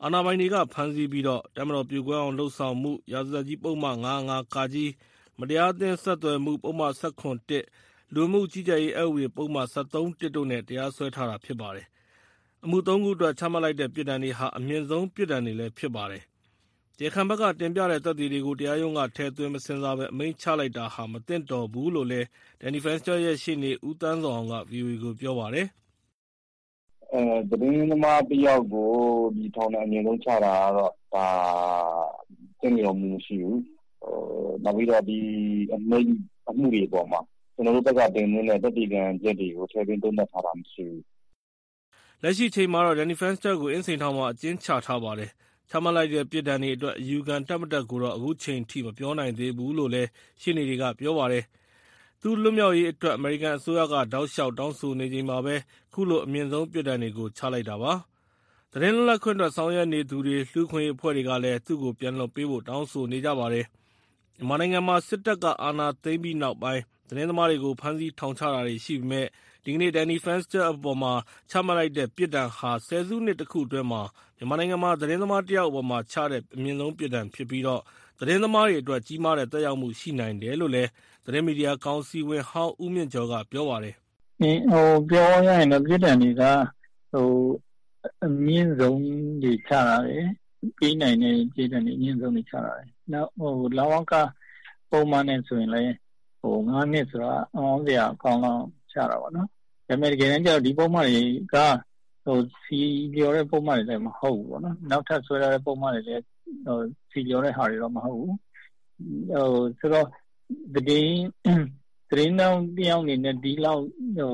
အာဏာပိုင်တွေကဖမ်းဆီးပြီးတပ်မတော်ပြိုကွဲအောင်လှုံ့ဆော်မှုရာဇသတ်ကြီးပုဒ်မ505 မတရားအသင်းဆက်သွယ်မှုပုဒ်မ17 လူမှုကြီးကြပ်ရေးအက်ဥပဒေပုဒ်မ73တို့နဲ့တရားစွဲထားတာဖြစ်ပါတယ်။အမှု 3 ခုအတွက်ချမှတ်လိုက်တဲ့ပြစ်ဒဏ်တွေဟာအမြင့်ဆုံးပြစ်ဒဏ်တွေလည်းဖြစ်ပါတယ်။တရားခံဘက်ကတင်ပြတဲ့သက်သေတွေကိုတရားရုံးကထည့်သွင်းမစဉ်းစားဘဲအမိန့်ချလိုက်တာဟာမသင့်တော်ဘူးလို့လည်း Danny Fenster ရဲ့ရှေ့နေဦးသန်းဇော်အောင်က VOA ကိုပြောပါတယ်။သတင်းသမားတယောက်ကိုဒီထောင်နဲ့အမြင့်ဆုံးချတာကတော့ဒါသင့်တော်မှုမရှိဘူး။နောက်ပြီးတော့ဒီအမှုတွေပေါ်မှာကျွန်တော်တို့ဘက်ကတင်နေတဲ့သက်သေခံချက်တွေကိုထည့်သွင်းသုံးသပ်ထားတာမရှိဘူး။လက်ရှိချိန်မှာတော့ Danny Fenster ကိုအင်းစိန်ထောင်မှာအကျဉ်းချထားပါတယ်။ချမှတ်လိုက်တဲ့ပြစ်ဒဏ်တွေအတွက်အယူခံတက်မတက်ကိုတော့အခုချိန်ထိမပြောနိုင်သေးဘူးလို့လည်းရှင်းနေတွေကပြောပါတယ်။သူလွတ်မြောက်ရေးအတွက်အမေရိကန်အစိုးရကတောက်လျှောက်တောင်းဆိုနေချိန်မှာပဲခုလိုအမြင့်ဆုံးပြစ်ဒဏ်တွေကိုချလိုက်တာပါ။သတင်းလွတ်လပ်ခွင့်အတွက်ဆောင်ရွက်နေသူတွေလူ့ခွင့်ရေးအဖွဲ့တွေကလည်းသူ့ကိုပြန်လွှတ်ပေးဖို့တောင်းဆိုနေကြပါတယ်။မြန်မာနိုင်ငံမှာစစ်တပ်ကအာဏာသိမ်းပြီးနောက်ပိုင်းသတင်းသမားတွေကိုဖမ်းဆီးထောင်ချတာတွေရှိပေမဲ့ဒီကနေ့ Danny Fenster အပေါ်မှာချမှတ်လိုက်တဲ့ပြစ်ဒဏ်ဟာဆယ်စုနှစ်တစ်ခုအတွင်းမှာမြန်မာနိုင်ငံမှာသတင်းသမားတယောက်အပေါ်မှာချတဲ့အမြင့်ဆုံးပြစ်ဒဏ်ဖြစ်ပြီးသတင်းသမားတွေအတွက်ကြီးမားတဲ့သက်ရောက်မှုရှိနိုင်တယ်လို့လည်းသတင်းမီဒီယာကောင်စီဝင်ဟောင်းဦးမြင့်ကျော်ကပြောပါတယ်။ပြောရရင်တော့ပြစ်ဒဏ်တွေကအမြင့်ဆုံးတွေချတာလေပြီးနိုင်တဲ့ပြစ်ဒဏ်တွေအမြင့်ဆုံးတွေချတာလေ။နောက်လဝကပုံမှန်နဲ့ဆိုရင်လည်း9 နှစ်ဆိုတာအောင်စရာအကောင်းလောက်ချတာပါနော်။ဒါပေမဲ့တကယ်တမ်းကျတော့ဒီပုံမှန်တွေကစီလျော်တဲ့ပုံမှန်တွေလည်းမဟုတ်ဘူးပေါ့နော်။နောက်ထပ်ဆွဲရတဲ့ပုံမှန်တွေလည်းစီလျော်တဲ့ဟာတွေတော့မဟုတ်ဘူး။ဆိုတော့သတင်းတောင်တယောက်အနေနဲ့ဒီလောက်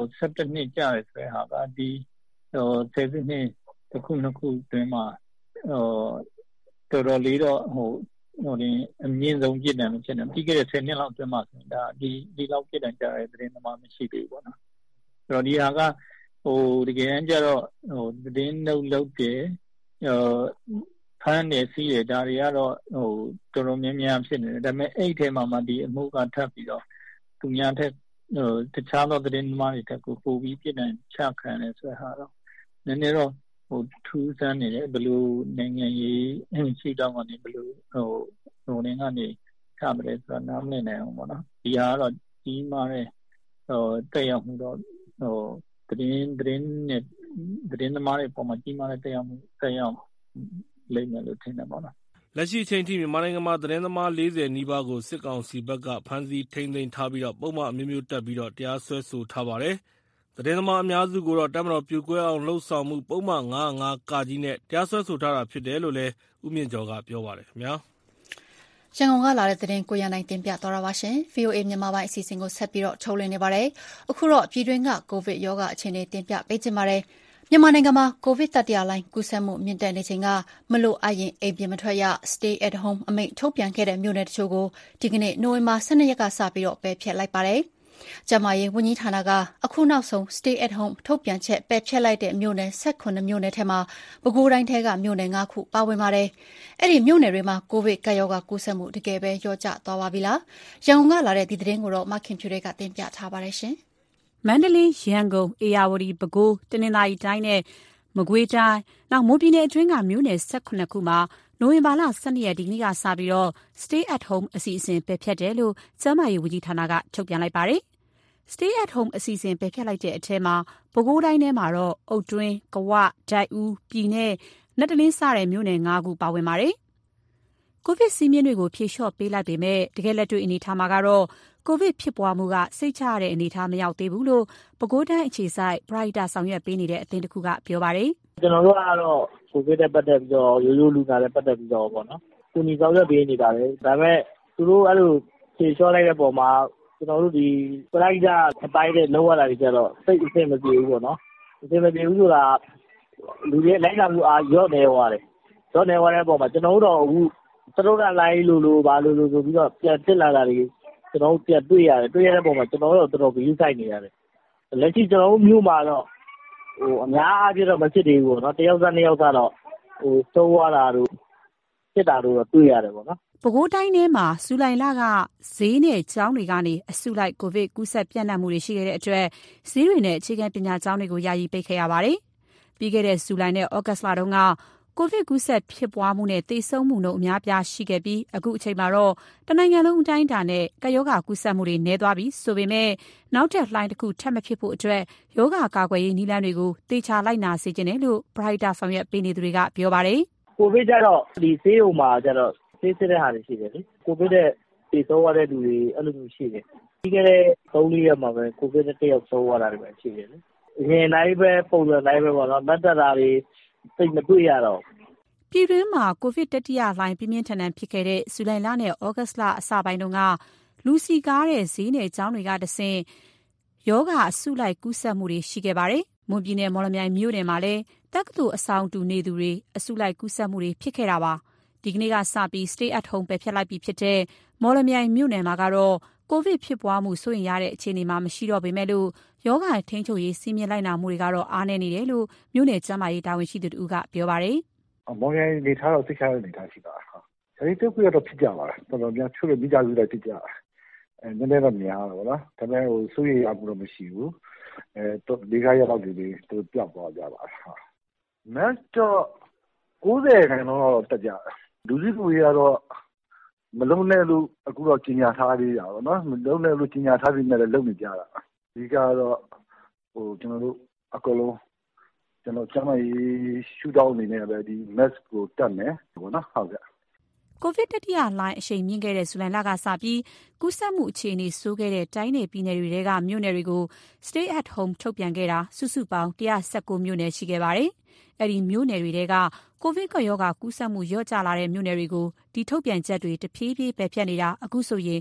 17 နှစ်ကြာတယ်ဆိုတဲ့ဟာကဒီဆယ်စုနှစ်တစ်ခုနှစ်ခုအတွင်းမှာတော်တော်လေးတော့အမြင့်ဆုံးပြစ်ဒဏ်ဖြစ်နေပြီးခဲ့တဲ့10 နှစ်လောက်အတွင်းမှာဆိုရင်ဒါဒီလောက်ပြစ်ဒဏ်ကြာတဲ့သတင်းသမားမရှိသေးဘူးပေါ့နော်။ဆိုတော့ဒီဟာကတကယ်တမ်းကျတော့သတင်းလုပ်တယ်ဖမ်းတယ်စီးတယ်ဒါတွေကတော့တော်တော်များများဖြစ်နေတယ်ဒါပေမဲ့အဲ့ထဲမှာဒီအမှုကထပ်ပြီးတော့သူများထက်တခြားသောသတင်းသမားတွေတက်ကိုပို့ပြီးပြစ်ဒဏ်ချခံတယ်ဆိုတဲ့ဟာတော့နည်းနည်းတော့ထူးဆန်းနေတယ်ဘယ်လိုနိုင်ငံရေးရှိတော့မှဘယ်လိုနေကနေချမလဲဆိုတာနားမလည်နိုင်အောင်ပေါ့နော်ဒီဟာကတော့ကြီးမားတဲ့တက်ရောက်မှုတော့သတင်းနဲ့သတင်းသမားတွေပေါ်မှာကြီးမားတဲ့တက်ရောက်လိမ့်မယ်လို့ထင်တယ်ပေါ့နော်လက်ရှိအချိန်ထိမြန်မာနိုင်ငံမှာသတင်းသမား40နီးပါးကိုစစ်ကောင်စီဘက်ကဖမ်းဆီးထိန်းသိမ်းထားပြီးပုံမှန်အမျိုးမျိုးတက်ပြီးတရားစွဲဆိုထားပါတယ်။သတင်းသမားအများစုကိုတပ်မတော်ပြိုကွဲအောင်လှုံ့ဆော်မှုပုံမှန်505 နဲ့တရားစွဲဆိုထားတာဖြစ်တယ်လို့လည်းဦးမြင့်ကျော်ကပြောပါတယ်ခင်ဗျာ။ရန်ကုန်ကလာတဲ့သတင်းကိုရန်နိုင်တင်ပြသွားတာပါရှင်။ VOA မြန်မာပိုင်းအစီအစဉ်ကိုဆက်ပြီးထုတ်လွှင့်နေပါတယ်။အခုတော့ပြည်တွင်းကကိုဗစ်ရောဂါအခြေအနေတင်ပြပေးချင်ပါတယ်။မြန်မာနိုင်ငံမှာကိုဗစ်တတိယလှိုင်းကူးစက်မှုမြင့်တက်နေချိန်ကမလိုအပ်ရင်အိမ်ပြင်မထွက်ရ Stay at home အမိန့်ထုတ်ပြန်ခဲ့တဲ့မြို့နယ်တချို့ကိုဒီကနေ့နိုဝင်ဘာ12ရက်ကစပြီးပယ်ဖျက်လိုက်ပါတယ်။ကျန်းမာရေးဝန်ကြီးဌာနကအခုနောက်ဆုံး Stay at home ထုတ်ပြန်ချက်ပယ်ဖျက်လိုက်တဲ့မြို့နယ်18မြို့နယ်ထဲမှာပဲခူးတိုင်းထဲကမြို့နယ်5ခုပါဝင်ပါတယ်။အဲ့ဒီမြို့နယ်တွေမှာကိုဗစ်ကပ်ရောဂါကူးစက်မှုတကယ်ပဲလျော့ကျသွားပါပြီလား။ရန်ကုန်ကလာတဲ့ဒီသတင်းကိုမခင်ဖြူတွေကတင်ပြထားပါတယ်ရှင်။မန္တလေး၊ရန်ကုန်၊ဧရာဝတီ၊ပဲခူး၊တနင်္သာရီတိုင်းနဲ့မကွေးတိုင်းနောက်မွန်ပြည်နယ်အတွင်းကမြို့နယ်18ခုမှာနိုဝင်ဘာလ12ရက်ဒီနေ့ကစပြီး Stay at home အစီအစဉ်ပယ်ဖျက်တယ်လို့ကျန်းမာရေးဝန်ကြီးဌာနကထုတ်ပြန်လိုက်ပါတယ်။ Stay at home အစီအစဉ်ပယ်ဖျက်လိုက်တဲ့အထဲမှာပဲခူးတိုင်းထဲမှာတော့အုတ်တွင်း၊ကဝ၊ဒိုက်ဦး၊ပြည်နဲ့နတ်တလင်းစတဲ့မြို့နယ်5ခုပါဝင်ပါတယ်။ကိုဗစ်စည်းမျဉ်းတွေကိုဖြေလျှော့ပေးလိုက်ပေမဲ့တကယ်လက်တွေ့အနေအထားမှာကတော့ကိုဗစ်ဖြစ်ပွားမှုကစိတ်ချရတဲ့အနေအထားမရောက်သေးဘူးလို့ပဲခူးတိုင်းအခြေစိုက်ပရဟိတဆောင်ရွက်ပေးနေတဲ့အသင်းတစ်ခုကပြောပါတယ်။ကျွန်တော်တို့ကတော့ကိုဗစ်နဲ့ပတ်သက်ပြီးတော့ရိုးရိုးလူနာနဲ့ပတ်သက်ပြီးတော့ပေါ့နော်။ကိုညီဆောင်ရွက်ပေးနေပါတယ်။ဒါပေမဲ့သူတို့အဲ့လိုဖြေလျှော့လိုက်တဲ့ပုံမှာကျွန်တော်တို့ဒီပရဟိတအပိုင်းနဲ့လောက်ရတာတွေကျတော့စိတ်အဆင်မပြေဘူးပေါ့နော်။အဆင်မပြေဘူးဆိုတာလူတွေလိုက်လာမှုအားရော့နေသွားတယ်။ရော့နေသွားတဲ့ပုံမှာကျွန်တော်တို့တော့အခုသတို့ကလိုင်းလို့ဘာလို့ဆိုပြီးတော့ပြန်တက်လာတာတွေကျွန်တော်တို့ပြန်တွေ့ရတယ်တွေ့ရတဲ့ပုံမှာကျွန်တော်တို့တော်တော်ဂရုစိုက်နေရတယ်လက်ရှိကျွန်တော်တို့မြို့မှာတော့အများအားဖြင့်တော့မဖြစ်သေးဘူးပေါ့နော်တယောက်နှစ်ယောက်ကတော့သုံးသွားတာတို့ဖြစ်တာတို့တော့တွေ့ရတယ်ပေါ့နော်ပဲခူးတိုင်းထဲမှာဇူလိုင်လကဈေးနဲ့ကျောင်းတွေကနေအစုလိုက်ကိုဗစ်ကူးစက်ပြန့်နှံ့မှုတွေရှိခဲ့တဲ့အတွက်ဈေးတွေနဲ့အခြေခံပညာကျောင်းတွေကိုယာယီပိတ်ခဲ့ရပါတယ်ပြီးခဲ့တဲ့ဇူလိုင်နဲ့ဩဂတ်စ်လတုန်းကကိုဗစ်ကူးစက်ဖြစ်ပွားမှုနဲ့သေဆုံးမှုနှုန်းအများပြားရှိခဲ့ပြီးအခုအချိန်မှာတော့တနိုင်ငံလုံးအတိုင်းအတာနဲ့ကပ်ရောဂါကူးစက်မှုတွေနည်းသွားပြီဆိုပေမဲ့နောက်ထပ်လှိုင်းတစ်ခုထပ်မဖြစ်ဖို့အတွက်ရောဂါကာကွယ်ရေးနည်းလမ်းတွေကိုသေချာလိုက်နာစေချင်တယ်လို့ပရိုက်တာဆောင်ရွက်ပေးနေသူတွေကပြောပါတယ်။ကိုဗစ်ကြတော့ဒီဆေးရုံမှာကြတော့ဆေးစစ်တဲ့ဟာတွေရှိတယ်လေ။ကိုဗစ်တဲ့သေဆုံးရတဲ့လူတွေအဲ့လိုမျိုးရှိတယ်။ပြီးခဲ့တဲ့3-4 ရက်မှာပဲကိုဗစ်နဲ့တစ်ယောက်ဆုံးသွားတာတွေပဲရှိတယ်လေ။အရင်တိုင်းပဲပုံစံတိုင်းပဲပေါ့နော်။မတ်တက်တာတွေသိမတွေ့ရတော့ပြည်တွင်းမှာကိုဗစ်တတိယလှိုင်းပြင်းပြင်းထန်ထန်ဖြစ်ခဲ့တဲ့ဇူလိုင်လနဲ့ဩဂတ်လအစပိုင်းတုန်းကလူစီကားတဲ့ဈေးနယ်ကျောင်းတွေကတဆင့်ယောဂအဆုလိုက်ကူးစက်မှုတွေရှိခဲ့ပါတယ်။မွန်ပြည်နယ်မော်လမြိုင်မြို့နယ်မှာလည်းတက္ကသိုလ်အဆောင်တူနေသူတွေအဆုလိုက်ကူးစက်မှုတွေဖြစ်ခဲ့တာပါ။ဒီကနေ့ကစပြီး stay at home ပဲဖျက်လိုက်ပြီဖြစ်တဲ့မော်လမြိုင်မြို့နယ်မှာကတော့ကိုဗစ်ဖြစ်ပွားမှုစိုးရိမ်ရတဲ့အခြေအနေမှာမရှိတော့ပေမဲ့လို့ယောဂထိန်းချုပ်ရေးစီမံလိုက်နာမှုတွေကတော့အားနည်းနေတယ်လို့မြို့နယ်ကျန်းမာရေးတာဝန်ရှိသူတို့ကပြောပါတယ်။မော်လမြိုင်နေထားတော့သိချတဲ့နေထားရှိတာ။ဒါပေမဲ့တုတ်ကတော့ဖြစ်ကြပါလား။တော်တော်များချို့မိကြစုလိုက်ဖြစ်ကြ။နည်းနည်းတော့များတော့ဗောနော်။ဒါပေမဲ့စိုးရိမ်ရမှုတော့မရှိဘူး။ဒီကရက်လောက်တွေသူပြောက်သွားကြပါလား။ Mask တော့90%တော့တက်ကြတယ်။လူစုလူဝေးကတော့မလုံးနဲ့လို့အခုတော့ကြီးညာထားသေးတာဗောနော်။မလုံးနဲ့လို့ကြီးညာထားပြီးမှလည်းလုပ်နေကြတာ။ဒီကတော့ကျွန်တော်တို့အကလုံးကျွန်တော်ကျမကြီးရှူတောင်းအနေနဲ့ပဲဒီ mask ကိုတက်မယ်ပေါ့နော်ဟုတ်ကဲ့ကိုဗစ်တတိယလှိုင်းအရှိန်မြင့်ခဲ့တဲ့ဇူလိုင်လကစပြီးကူးစက်မှုအခြေအနေဆိုးခဲ့တဲ့တိုင်းနယ်ပြည်နယ်တွေကမြို့နယ်တွေကို stay at home ထုတ်ပြန်ခဲ့တာစုစုပေါင်း119မြို့နယ်ရှိခဲ့ပါတယ်။အဲ့ဒီမြို့နယ်တွေကကိုဗစ်ရောဂါကူးစက်မှုလျော့ကျလာတဲ့မြို့နယ်တွေကိုဒီထုတ်ပြန်ချက်တွေတဖြည်းဖြည်းပယ်ဖျက်နေတာအခုဆိုရင်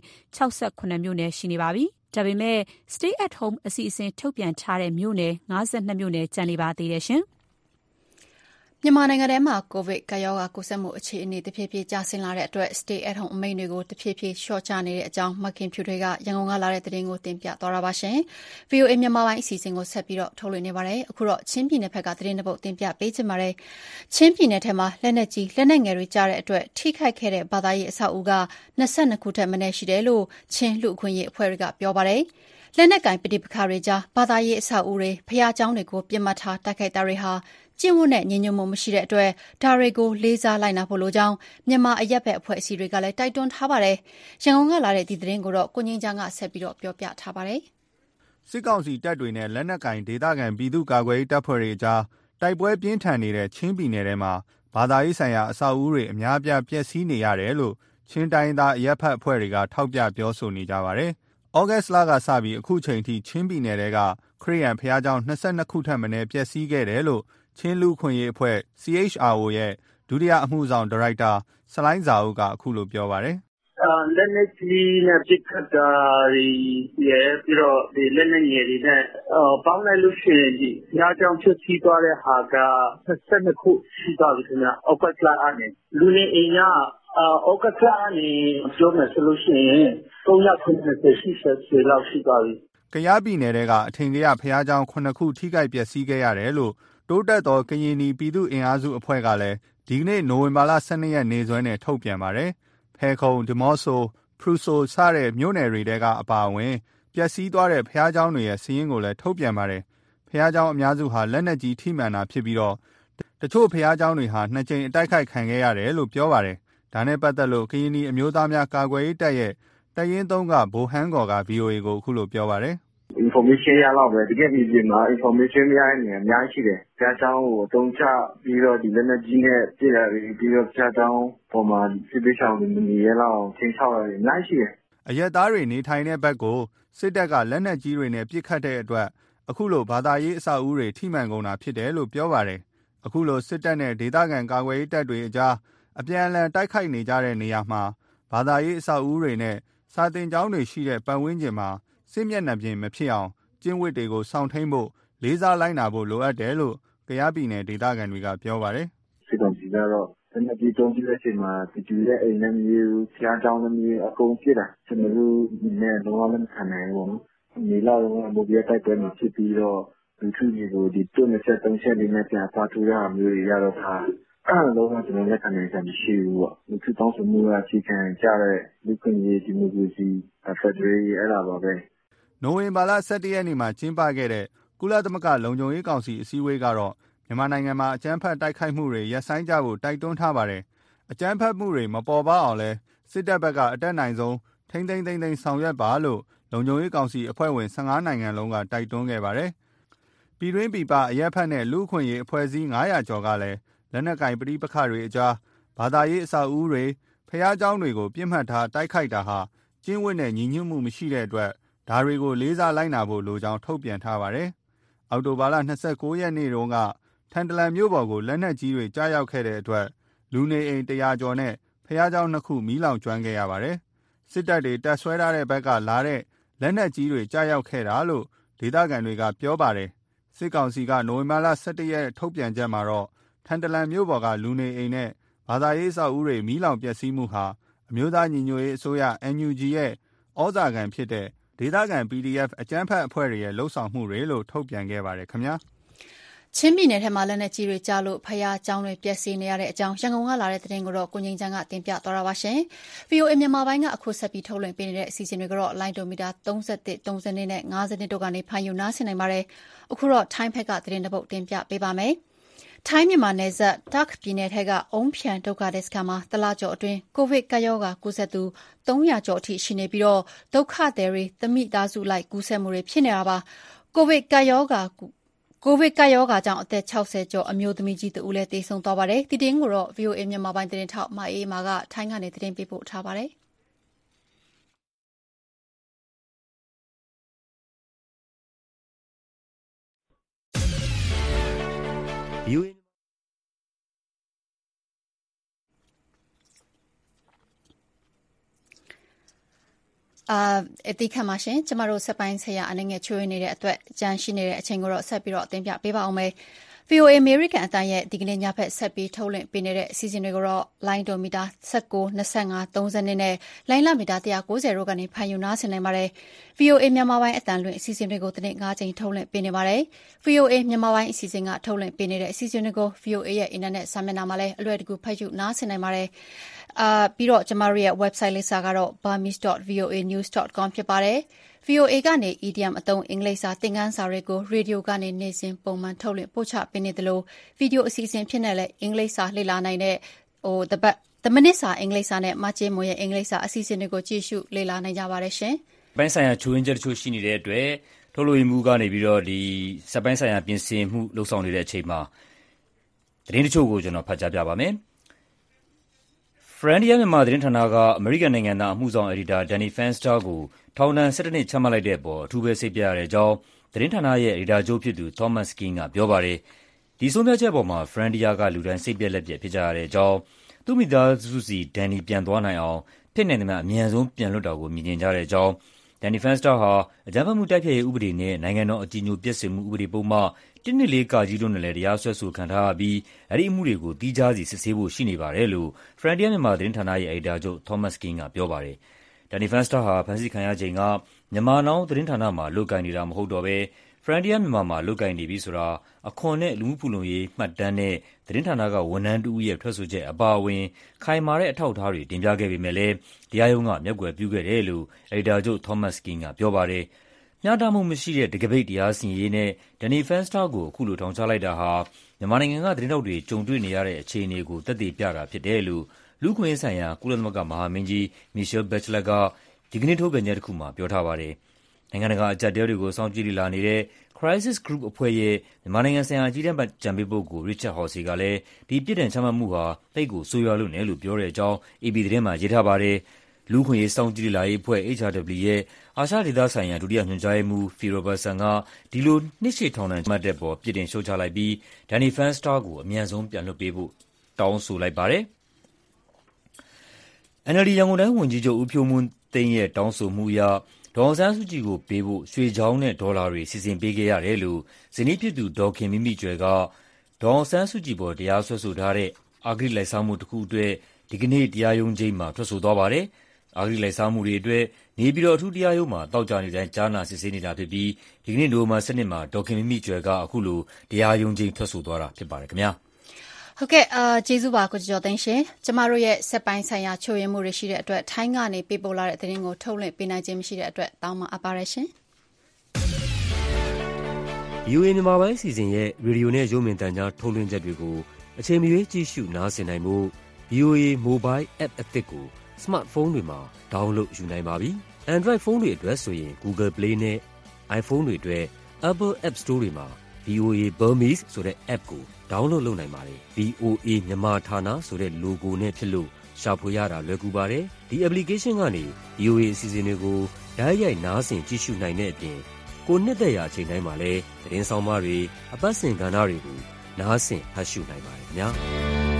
68မြို့နယ်ရှိနေပါပြီ။ဒါပေမဲ့ stay at home အစီအစဉ်ထုတ်ပြန်ထားတဲ့မြို့နယ်52မြို့နယ်ကျန်နေပါသေးတယ်ရှင်။မြန်မာနိုင်ငံထဲမှာကိုဗစ်ကာရောဂါကူးစက်မှုအခြေအနေတဖြည်းဖြည်းကျဆင်းလာတဲ့အတွက် stay at home အမိန့်တွေကိုတဖြည်းဖြည်းလျှော့ချနေတဲ့အကြောင်းမခင်ဖြူတွေကရန်ကုန်ကလာတဲ့သတင်းကိုတင်ပြသွားတာပါရှင်။ VOA မြန်မာပိုင်းအစီအစဉ်ကိုဆက်ပြီးတော့ထုတ်လွှင့်နေပါတယ်။အခုတော့ချင်းပြည်နယ်ဘက်ကသတင်းတစ်ပုဒ်တင်ပြပေးချင်ပါတယ်။ချင်းပြည်နယ်ထဲမှာလက်နက်ကြီးလက်နက်ငယ်တွေကြားတဲ့အတွက်ထိခိုက်ခဲ့တဲ့ဘာသာရေးအဆောက်အဦက22ခုထက်မနည်းရှိတယ်လို့ချင်းလူအခွင့်အရေးအဖွဲ့တွေကပြောပါတယ်။လက်နက်ကင်ပဋိပက္ခတွေကြားဘာသာရေးအဆောက်အဦတွေဖျားကျောင်းတွေကိုပြစ်မှတ်ထားတိုက်ခိုက်တာတွေဟာကျင့်ဝတ်နဲ့ညီညွတ်မှုမရှိတဲ့အတွက်ဒါတွေကိုလေးစားလိုက်နာဖို့လိုကြောင်းမြန်မာအရက်ဘက်အဖွဲ့အစည်းတွေကလည်းတိုက်တွန်းထားပါတယ်။ရန်ကုန်ကလာတဲ့ဒီသတင်းကိုတော့ကိုငင်းချမ်းကဆက်ပြီးတော့ပြောပြထားပါတယ်။စစ်ကောင်စီတပ်တွေနဲ့လက်နက်ကင်ဒေသခံပြည်သူ့ကာကွယ်ရေးတပ်ဖွဲ့တွေကြားတိုက်ပွဲပြင်းထန်နေတဲ့ချင်းပြည်နယ်ထဲမှာဘာသာရေးဆိုင်ရာအဆောက်အဦတွေအများအပြားပျက်စီးနေရတယ်လို့ချင်းတိုင်းသားအရက်ဘက်အဖွဲ့တွေကထောက်ပြပြောဆိုနေကြပါတယ်။ဩဂတ်စ်လကစပြီးအခုချိန်ထိချင်းပြည်နယ်ကခရစ်ယာန်ဘုရားကျောင်း22ခုထက်မနည်းပျက်စီးခဲ့တယ်လို့ချင်းလူခွင့်ရေးအဖွဲ့ CHRO ရဲ့ဒုတိယအမှုဆောင်ဒါရိုက်တာဆလိုင်းဇာအုပ်ကအခုလိုပြောပါတယ်။လက်နက်ကြီးနဲ့ပစ်ခတ်တာတွေရဲ့ပြီးတော့ဒီလက်နက်ငယ်တွေနဲ့ပေါင်းလိုက်လို့ရှိရင်ဒီဘုရားကျောင်းဖြစ်စီးသွားတဲ့ဟာက22ခုရှိသွားပြီခင်ဗျ။ဩဂတ်စ်လအနေလူနေအိမ်ကဩဂတ်စ်လအနေပြောမယ်ဆိုလို့ရှိရင်390လောက်ရှိသွားပြီ။ကယားပြည်နယ်ကအထင်ကရဘုရားကျောင်း9ခုထိခိုက်ပျက်စီးခဲ့ရတယ်လို့တိုးတက်သောကရင်နီပြည်သူ့အင်အားစုအဖွဲ့ကလည်းဒီကနေ့နိုဝင်ဘာလ12ရက်နေ့စွဲနဲ့ထုတ်ပြန်ပါတယ်။ဖဲခုံဒီမော့ဆိုဖရူဆိုစတဲ့မြို့နယ်တွေထဲကအပါအဝင်ပျက်စီးသွားတဲ့ဘုရားကျောင်းတွေရဲ့စာရင်းကိုလည်းထုတ်ပြန်ပါတယ်။ဘုရားကျောင်းအများစုဟာလက်နက်ကြီးထိမှန်တာဖြစ်ပြီးတော့တချို့ဘုရားကျောင်းတွေဟာ2ကြိမ်အတိုက်ခိုက်ခံခဲ့ရတယ်လို့ပြောပါတယ်။ဒါနဲ့ပတ်သက်လို့ကရင်နီအမျိုးသားများကာကွယ်ရေးတပ်ရဲ့တပ်ရင်း3ကဗိုလ်ဟန်းကော်က VOA ကိုအခုလိုပြောပါတယ်။ information ရတော့ပဲတကယ်ဒီပြင်မှာ information မရတဲ့နေရာအများကြီးရှိတယ်။ကြားကျောင်းကိုတုံးချပြီးတော့ဒီလက်နက်ကြီးနဲ့ပြည်လာပြီးတော့ကြားကျောင်းပေါ်မှာစစ်ပေးဆောင်နေရလောက်ချင်းချောက်ရအများကြီးရှိတယ်။အရက်သားတွေနေထိုင်တဲ့ဘက်ကိုစစ်တပ်ကလက်နက်ကြီးတွေနဲ့ပစ်ခတ်တဲ့အတွက်အခုလိုဘာသာရေးအဆောက်အဦတွေထိမှန်ကုန်တာဖြစ်တယ်လို့ပြောပါတယ်။အခုလိုစစ်တပ်နဲ့ဒေသခံကာကွယ်ရေးတပ်တွေအကြားအပြန်အလှန်တိုက်ခိုက်နေကြတဲ့နေရာမှာဘာသာရေးအဆောက်အဦတွေနဲ့စာသင်ကျောင်းတွေရှိတဲ့ပတ်ဝန်းကျင်မှာစစ်မျက်နှာပြင်မဖြစ်အောင်ကျင့်ဝတ်တွေကိုစောင့်ထိန်ဖို့လေးစားလိုက်နာဖို့လိုအပ်တယ်လို့ကယားပြည်နယ်ဒေသခံတွေကပြောပါတယ်။စစ်ကောင်စီကတော့လက်နက်ကြီးတုံးပြတဲ့အချိန်မှာဒီရဲ့အိမ်နဲ့မျိုးဖျားကျောင်းနဲ့မျိုးအကုန်ပြစ်တာကျွန်တော်တို့နဲ့တော့လည်းခံနိုင်ဘူး။ဒီလောက်တော့မိုးပြတိုက်ပွဲမှာဖြစ်ပြီးတော့လူထုတွေကိုဒီတွန်းချက်3ချက်လေးနဲ့ပြန်သွားထူရမျိုးတွေရတော့တာလုံးဝကျွန်တော်လက်ခံနိုင်တာမရှိဘူးပေါ့။လူထုတောင်းဆိုမှုကအခြေခံကြတဲ့လူ့ခွင့်ရေးဒီမိုကရေစီဖက်ဒရယ်အဲ့ဒါပါပဲ။နိုဝင်ဘာလ17ရက်နေ့မှာကျင်းပခဲ့တဲ့ကုလသမဂ္ဂလုံခြုံရေးကောင်စီအစည်းအဝေးကတော့မြန်မာနိုင်ငံမှာအကြမ်းဖက်တိုက်ခိုက်မှုတွေရပ်ဆိုင်းကြဖို့တိုက်တွန်းထားပါတယ်။အကြမ်းဖက်မှုတွေမပေါ်ပေါက်အောင်လဲစစ်တပ်ဘက်ကအတက်နိုင်ဆုံးထိမ့်သိမ်းဆောင်ရွက်ပါလို့လုံခြုံရေးကောင်စီအဖွဲ့ဝင်15နိုင်ငံလုံးကတိုက်တွန်းခဲ့ပါတယ်။ပြည်တွင်းပြည်ပအရက်ဖက်နဲ့လူ့အခွင့်အရေးအဖွဲ့အစည်း900ကျော်ကလည်းလက်နက်ကင်ပဋိပက္ခတွေအကြားဘာသာရေးအဆောက်အဦတွေဖျားเจ้าတွေကိုပြစ်မှတ်ထားတိုက်ခိုက်တာဟာကျင့်ဝတ်နဲ့ညီညွတ်မှုမရှိတဲ့အတွက်ဒါတွေကိုလေးစားလိုက်နာဖို့လိုကြောင်းထုတ်ပြန်ထားပါတယ်။အောက်တိုဘာလ29ရက်နေ့တုန်းကထန်တလန်မြို့ပေါ်ကိုလက်နက်ကြီးတွေကြားရောက်ခဲ့တဲ့အတွက်လူနေအိမ်100ကျော်နဲ့ဖျားเจ้า2ခုမီးလောင်ကျွမ်းခဲ့ရပါတယ်။စစ်တပ်တွေတပ်ဆွဲထားတဲ့ဘက်ကလာတဲ့လက်နက်ကြီးတွေကြားရောက်ခဲ့တာလို့ဒေသခံတွေကပြောပါတယ်။စစ်ကောင်စီကနိုဝင်ဘာလ17ရက်ထုတ်ပြန်ချက်မှာတော့ထန်တလန်မြို့ပေါ်ကလူနေအိမ်နဲ့ဘာသာရေးအဆောက်အဦတွေမီးလောင်ပျက်စီးမှုဟာအမျိုးသားညီညွတ်ရေးအစိုးရ NUG ရဲ့ဩဇာခံဖြစ်တဲ့ဒေသခံ PDF အကြမ်းဖက်အဖွဲ့တွေရဲ့လှုပ်ဆောင်မှုတွေလို့ထုတ်ပြန်ခဲ့ပါတယ်ခင်ဗျာ။ချင်းပြည်နယ်ထဲမှာလက်နက်ကြီးတွေကြားလို့ဖယားကျောင်းတွေပျက်စီးနေရတဲ့အကြောင်းရန်ကုန်ကလာတဲ့သတင်းကိုတော့ကိုငိမ့်ချမ်းကတင်ပြသွားတာပါရှင်။ VOA မြန်မာပိုင်းကအခုဆက်ပြီးထုတ်လွှင့်ပေးနေတဲ့အစီအစဉ်တွေကတော့လိုင်းဒိုမီတာ31 30နဲ့50တို့ကနေဖန်ယူနားဆင်နိုင်ပါတယ်။အခုတော့ထိုင်းဘက်ကသတင်းတစ်ပုဒ်တင်ပြပေးပါမယ်။ထိုင်းမြန်မာနယ်စပ်တာ့ခ်ပြည်နယ်ထဲကအုံဖြံဒုက္ခသည်စခန်းမှာတလကျော်အတွင်းကိုဗစ်ကပ်ရောဂါကူးစက်သူ300ကျော်အထိရှိနေပြီးတော့ဒုက္ခသည်တွေသမိသားစုလိုက်ကူးစက်မှုတွေဖြစ်နေတာပါ။ကိုဗစ်ကပ်ရောဂါကြောင့်အသက်60ကျော်အမျိုးသမီးကြီးတဦးလည်းသေဆုံးသွားပါတယ်။ဒီတင်းကိုတော့ VOA မြန်မာပိုင်းသတင်းထောက်မအေးမာကထိုင်းကနေသတင်းပေးပို့ထားပါတယ်။ VOA အတိခတ်မှာရှင်ကျမတို့ဆက်ပိုင်းဆရာအနေငယ်ချွေးနေတဲ့အတွက်ကြံရှိနေတဲ့အချိန်ကိုတော့ဆက်ပြီးတော့တင်ပြပေးပါအောင်မယ်။ VOA American အတန်းရဲ့ဒီကနေ့ညဖက်ဆက်ပြီးထုတ်လွှင့်ပေးနေတဲ့အစီအစဉ်တွေကိုတော့လိုင်းဒိုမီတာ19 25 30နဲ့လိုင်းလမီတာ190တို့ကနေဖန်ယူနားဆင်နိုင်ပါတယ်။ VOA မြန်မာပိုင်းအတန်းလွှင့်အစီအစဉ်တွေကိုတစ်နေ့9ချိန်ထုတ်လွှင့်ပေးနေပါတယ်။ VOA မြန်မာပိုင်းအစီအစဉ်ကထုတ်လွှင့်ပေးနေတဲ့အစီအစဉ်တွေကို VOA ရဲ့အင်တာနက်စာမျက်နှာမှာလည်းအလွယ်တကူဖတ်ယူနားဆင်နိုင်ပါတယ်။ပြီးတော့ကျမတို့ရဲ့ website လိပ်စာကတော့ burmese.voanews.com ဖြစ်ပါတယ်။ VOA ကနေ EDM အသုံးအင်္ဂလိပ်စာသင်ခန်းစာတွေကိုရေဒီယိုကနေနေ့စဉ်ပုံမှန်ထုတ်လွှင့်ပို့ချပေးနေသလိုဗီဒီယိုအစီအစဉ်ဖြစ်နေလဲအင်္ဂလိပ်စာလေ့လာနိုင်တဲ့တမိနစ်စာအင်္ဂလိပ်စာနဲ့မကျင်းမွေရဲ့အင်္ဂလိပ်စာအစီအစဉ်တွေကိုကြည့်ရှုလေ့လာနိုင်ကြပါတယ်ရှင်။ပိုင်းဆိုင်ရာချိုးရင်းချက်တချို့ရှိနေတဲ့အတွက်ထုတ်လွှင့်မှုကနေပြီးတော့ဒီစက်ပိုင်းဆိုင်ရာပြင်ဆင်မှုလှုပ်ဆောင်နေတဲ့အချိန်မှာသတင်းတချို့ကိုကျွန်တော်ဖတ်ကြားပြပါမယ်။ Frontier မြန်မာသတင်းဌာနကအမေရိကန်နိုင်ငံသားအမှုဆောင်အယ်ဒီတာ Danny Fenster ကိုထောင်ဒဏ်17နှစ်ချမှတ်လိုက်တဲ့အပေါ်အထူးပဲစိတ်ပျက်ရတဲ့အကြောင်းသတင်းဌာနရဲ့အယ်ဒီတာချုပ်ဖြစ်သူ Thomas King ကပြောပါတယ်။ဒီဆုံးဖြတ်ချက်ပေါ်မှာ Frontier ကလူတိုင်းစိတ်ပျက်လက်ပျက်ဖြစ်ကြရတဲ့အကြောင်းသူ့မိသားစုစီ Danny ပြန်သွားနိုင်အောင်ဖြစ်နိုင်သမျှအမြန်ဆုံးပြန်လွှတ်တာကိုမြင်ကျင်ကြတဲ့အကြောင်းDanny Fenster ဟာအကြမ်းဖက်မှုတိုက်ဖျက်ရေးဥပဒေနဲ့နိုင်ငံတော်အကြည်ညိုပျက်စေမှုဥပဒေပုံမှ114 ကာကြီးတို့နဲ့လည်းတရားစွဲဆိုခံထားရပြီးအဲဒီအမှုတွေကိုသီးခြားစီစစ်ဆေးဖို့ရှိနေပါတယ်လို့ Frontier မြန်မာသတင်းဌာနရဲ့အယ်ဒီတာချုပ် Thomas King ကပြောပါတယ်။ Danny Fenster ဟာဖမ်းဆီးခံရချိန်ကမြန်မာနောင်သတင်းဌာနမှာလုပ်ကိုင်နေတာမဟုတ်တော့ဘဲ Frontier မြန်မာမှာလုပ်ကိုင်နေပြီဆိုတာအခွန်နဲ့လူမှုဖူလုံရေးမှတ်တမ်းနဲ့သတင်းဌာနကဝန်ထမ်းတဦးရဲ့ထွက်ဆိုချက်အပါအဝင်ခိုင်မာတဲ့အထောက်အထားတွေတင်ပြခဲ့ပေမဲ့လည်းတရားရုံးကမျက်ကွယ်ပြုခဲ့တယ်လို့အယ်ဒီတာချုပ် Thomas King ကပြောပါတယ်။မျှတမှုမရှိတဲ့တကယ့်တရားစီရင်ရေးနဲ့ Danny Fenster ကိုအခုလိုထောင်ချလိုက်တာဟာမြန်မာနိုင်ငံကသတင်းထောက်တွေကြုံတွေ့နေရတဲ့အခြေအနေကိုသက်သေပြတာဖြစ်တယ်လို့လူ့အခွင့်အရေးဆိုင်ရာကုလသမဂ္ဂမဟာမင်းကြီး Michelle Bachelet ကဒီကနေ့ထုတ်ပြန်ချက်တစ်ခုမှာပြောထားပါတယ်။နိုင်ငံတကာအကြပ်အတည်းတွေကိုစောင့်ကြည့်လေ့လာနေတဲ့ Crisis Group အဖွဲ့ရဲ့မြန်မာနိုင်ငံဆိုင်ရာအကြီးတန်းအကြံပေးပုဂ္ဂိုလ် Richard Horsey ကလည်းဒီပြစ်ဒဏ်ချမှတ်မှုဟာသိပ်ကိုဆိုးရွားလွန်းတယ်လို့ပြောတဲ့အကြောင်း AP သတင်းမှာရေးထားပါတယ်။လူ့အခွင့်အရေးစောင့်ကြည့်လေ့လာရေးအဖွဲ့ HRW ရဲ့အာရှဒေသဆိုင်ရာဒုတိယညွှန်ကြားရေးမှူး Phil Robertson ကဒီလိုနှစ်ရှည်ထောင်ဒဏ်ချမှတ်တဲ့အပေါ်ပြစ်တင်ရှုတ်ချလိုက်ပြီး Danny Fenster ကိုအမြန်ဆုံးပြန်လွှတ်ပေးဖို့တောင်းဆိုလိုက်ပါတယ်။ NLD ရန်ကုန်တိုင်းဝန်ကြီးချုပ်ဦးဖြိုးမင်းသိန်းရဲ့တောင်းဆိုမှုအရဒေါ်အောင်ဆန်းစုကြည်ကိုပေးဖို့ရွှေချောင်းနဲ့ဒေါ်လာတွေစီစဉ်ပေးခဲ့ရတယ်လို့ဇနီးဖြစ်သူဒေါ်ခင်မိမိကြွယ်ကဒေါ်အောင်ဆန်းစုကြည်ပေါ်တရားစွဲဆိုထားတဲ့အဂတိလိုက်စားမှုတစ်ခုအတွက်ဒီကနေ့တရားရုံးချိန်းမှာထွက်ဆိုသွားပါတယ်။အဂတိလိုက်စားမှုတွေအတွက်နေပြည်တော်အထူးတရားရုံးမှာသောကြာနေ့တိုင်းကြားနာစစ်ဆေးနေတာဖြစ်ပြီးဒီကနေ့နိုဝင်ဘာ7ရက်မှာဒေါ်ခင်မိမိကြွယ်ကအခုလိုတရားရုံးချိန်းထွက်ဆိုသွားတာဖြစ်ပါတယ်ခင်ဗျာ။ဟုတ်ကဲ့ကျေးဇူးပါကိုကျော်သိန်းရှင်ကျမတို့ရဲ့စက်ပိုင်းဆိုင်ရာချိုးယွင်းမှုတွေရှိတဲ့အတွက်ထိုင်းကနေပေးပို့လာတဲ့သတင်းကိုထုတ်လွှင့်ပေးနိုင်ခြင်းမရှိတဲ့အတွက်တောင်းပန်အပ်ပါတယ်ရှင် VOA မြန်မာပိုင်းစီစဉ်ရဲ့ရေဒီယိုနဲ့ရုပ်မြင်သံကြားထုတ်လွှင့်ချက်တွေကိုအချိန်မရွေးကြည့်ရှုနားဆင်နိုင်ဖို့ VOA Mobile App အသစ်ကို Smartphone တွေမှာ download ယူနိုင်ပါပြီ။ Android ဖုန်းတွေအတွက်ဆိုရင် Google Play နဲ့ iPhone တွေအတွက် Apple App Store တွေမှာ VOA Burmese ဆိုတဲ့ app ကို download လုပ်နိုင်ပါတယ်။ VOA မြန်မာဌာနဆိုတဲ့ logo နဲ့ဖြစ်လို့ရှာဖွေရတာလွယ်ကူပါတယ်။ဒီ application ကနေ VOA အစီအစဉ်တွေကိုတိုက်ရိုက်နားဆင်ကြည့်ရှုနိုင်တဲ့အပြင်ကိုနှစ်သက်ရာအချိန်တိုင်းမှာလည်းသတင်းဆောင်မတွေအပတ်စဉ်ကဏ္ဍတွေကိုနားဆင်ဖတ်ရှုနိုင်ပါတယ်ခင်ဗျာ။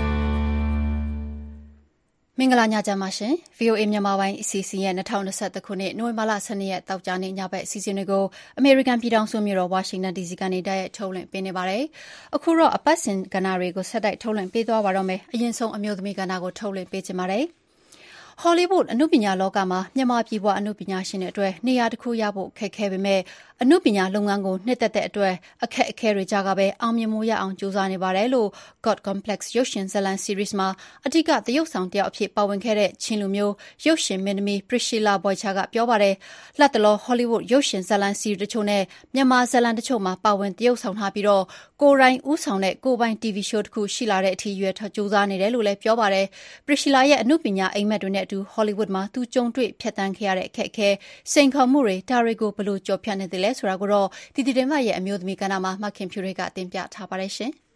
မင်္ဂလာညချမ်းပါရှင် VOA မြန်မာပိုင်းအစီအစဉ်ရဲ့2023ခုနှစ်နိုဝင်ဘာလ12ရက်တောက်ကြနေ့ညဘက်အစီအစဉ်တွေကိုအမေရိကန်ပြည်ထောင်စုမြို့တော်ဝါရှင်တန် DC ကနေတိုက်ရိုက်ထုတ်လွှင့်ပေးနေပါတယ်။အခုတော့အပတ်စဉ်ကဏ္ဍတွေကိုဆက်တိုက်ထုတ်လွှင့်ပေးသွားပါတော့မယ်။အရင်ဆုံးအမျိုးသမီးကဏ္ဍကိုထုတ်လွှင့်ပေးချင်ပါတယ်။ Hollywood အနုပညာလောကမှာမြန်မာပြည်ပွားအနုပညာရှင်တွေအတွက်နေရာတစ်ခုရဖို့ခက်ခဲပေမဲ့အနုပညာလုပ်ငန်းကိုနှစ်သက်တဲ့အတွက်အခက်အခဲတွေကြားကပဲအောင်မြင်မှုရအောင်ကြိုးစားနေပါတယ်လို့ God Complex ရုပ်ရှင်ဇာတ်လမ်း series မှာအထူးသရုပ်ဆောင်တစ်ယောက်အဖြစ်ပါဝင်ခဲ့တဲ့ချင်းလူမျိုးရုပ်ရှင်မင်းသမီး Priscilla Boycha ကပြောပါတယ်။လက်တလော Hollywood ရုပ်ရှင်ဇာတ်လမ်း series တချို့နဲ့မြန်မာဇာတ်လမ်းတချို့မှာပါဝင်သရုပ်ဆောင်ထားပြီးတော့ကိုယ်တိုင်ဦးဆောင်တဲ့ကိုယ်ပိုင် TV show တစ်ခုရှိလာတဲ့အထိရွယ်ထကြိုးစားနေတယ်လို့လည်းပြောပါတယ်။ Priscilla ရဲ့အနုပညာအိမ်မက်တွေနဲ့အတူ Hollywood မှာသူကြုံတွေ့ဖြတ်သန်းခဲ့ရတဲ့အခက်အခဲစိန်ခေါ်မှုတွေဒါတွေကိုဘယ်လိုကျော်ဖြတ်နေသလဲဆိုတာကိုတော့ဒီတင်မရဲ့အမျိုးသမီးကဏ္ဍမှာမခင်ဖြူတွေကတင်ပြထားပါတယ်ရှင်။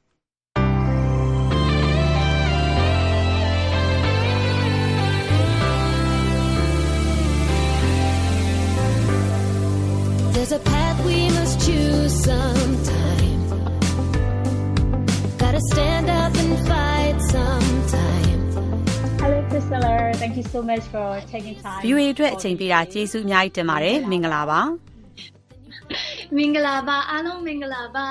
There's a path we must choose sometime. Gotta stand up and fight sometime.Hello Priscilla, thank you so much for taking time. VOA အတွက်အချိန်ပေးတာကျေးဇူးအများကြီးတင်ပါတယ်မင်္ဂလာပါမင်္ဂလာပါအားလုံးမင်္ဂလာပါ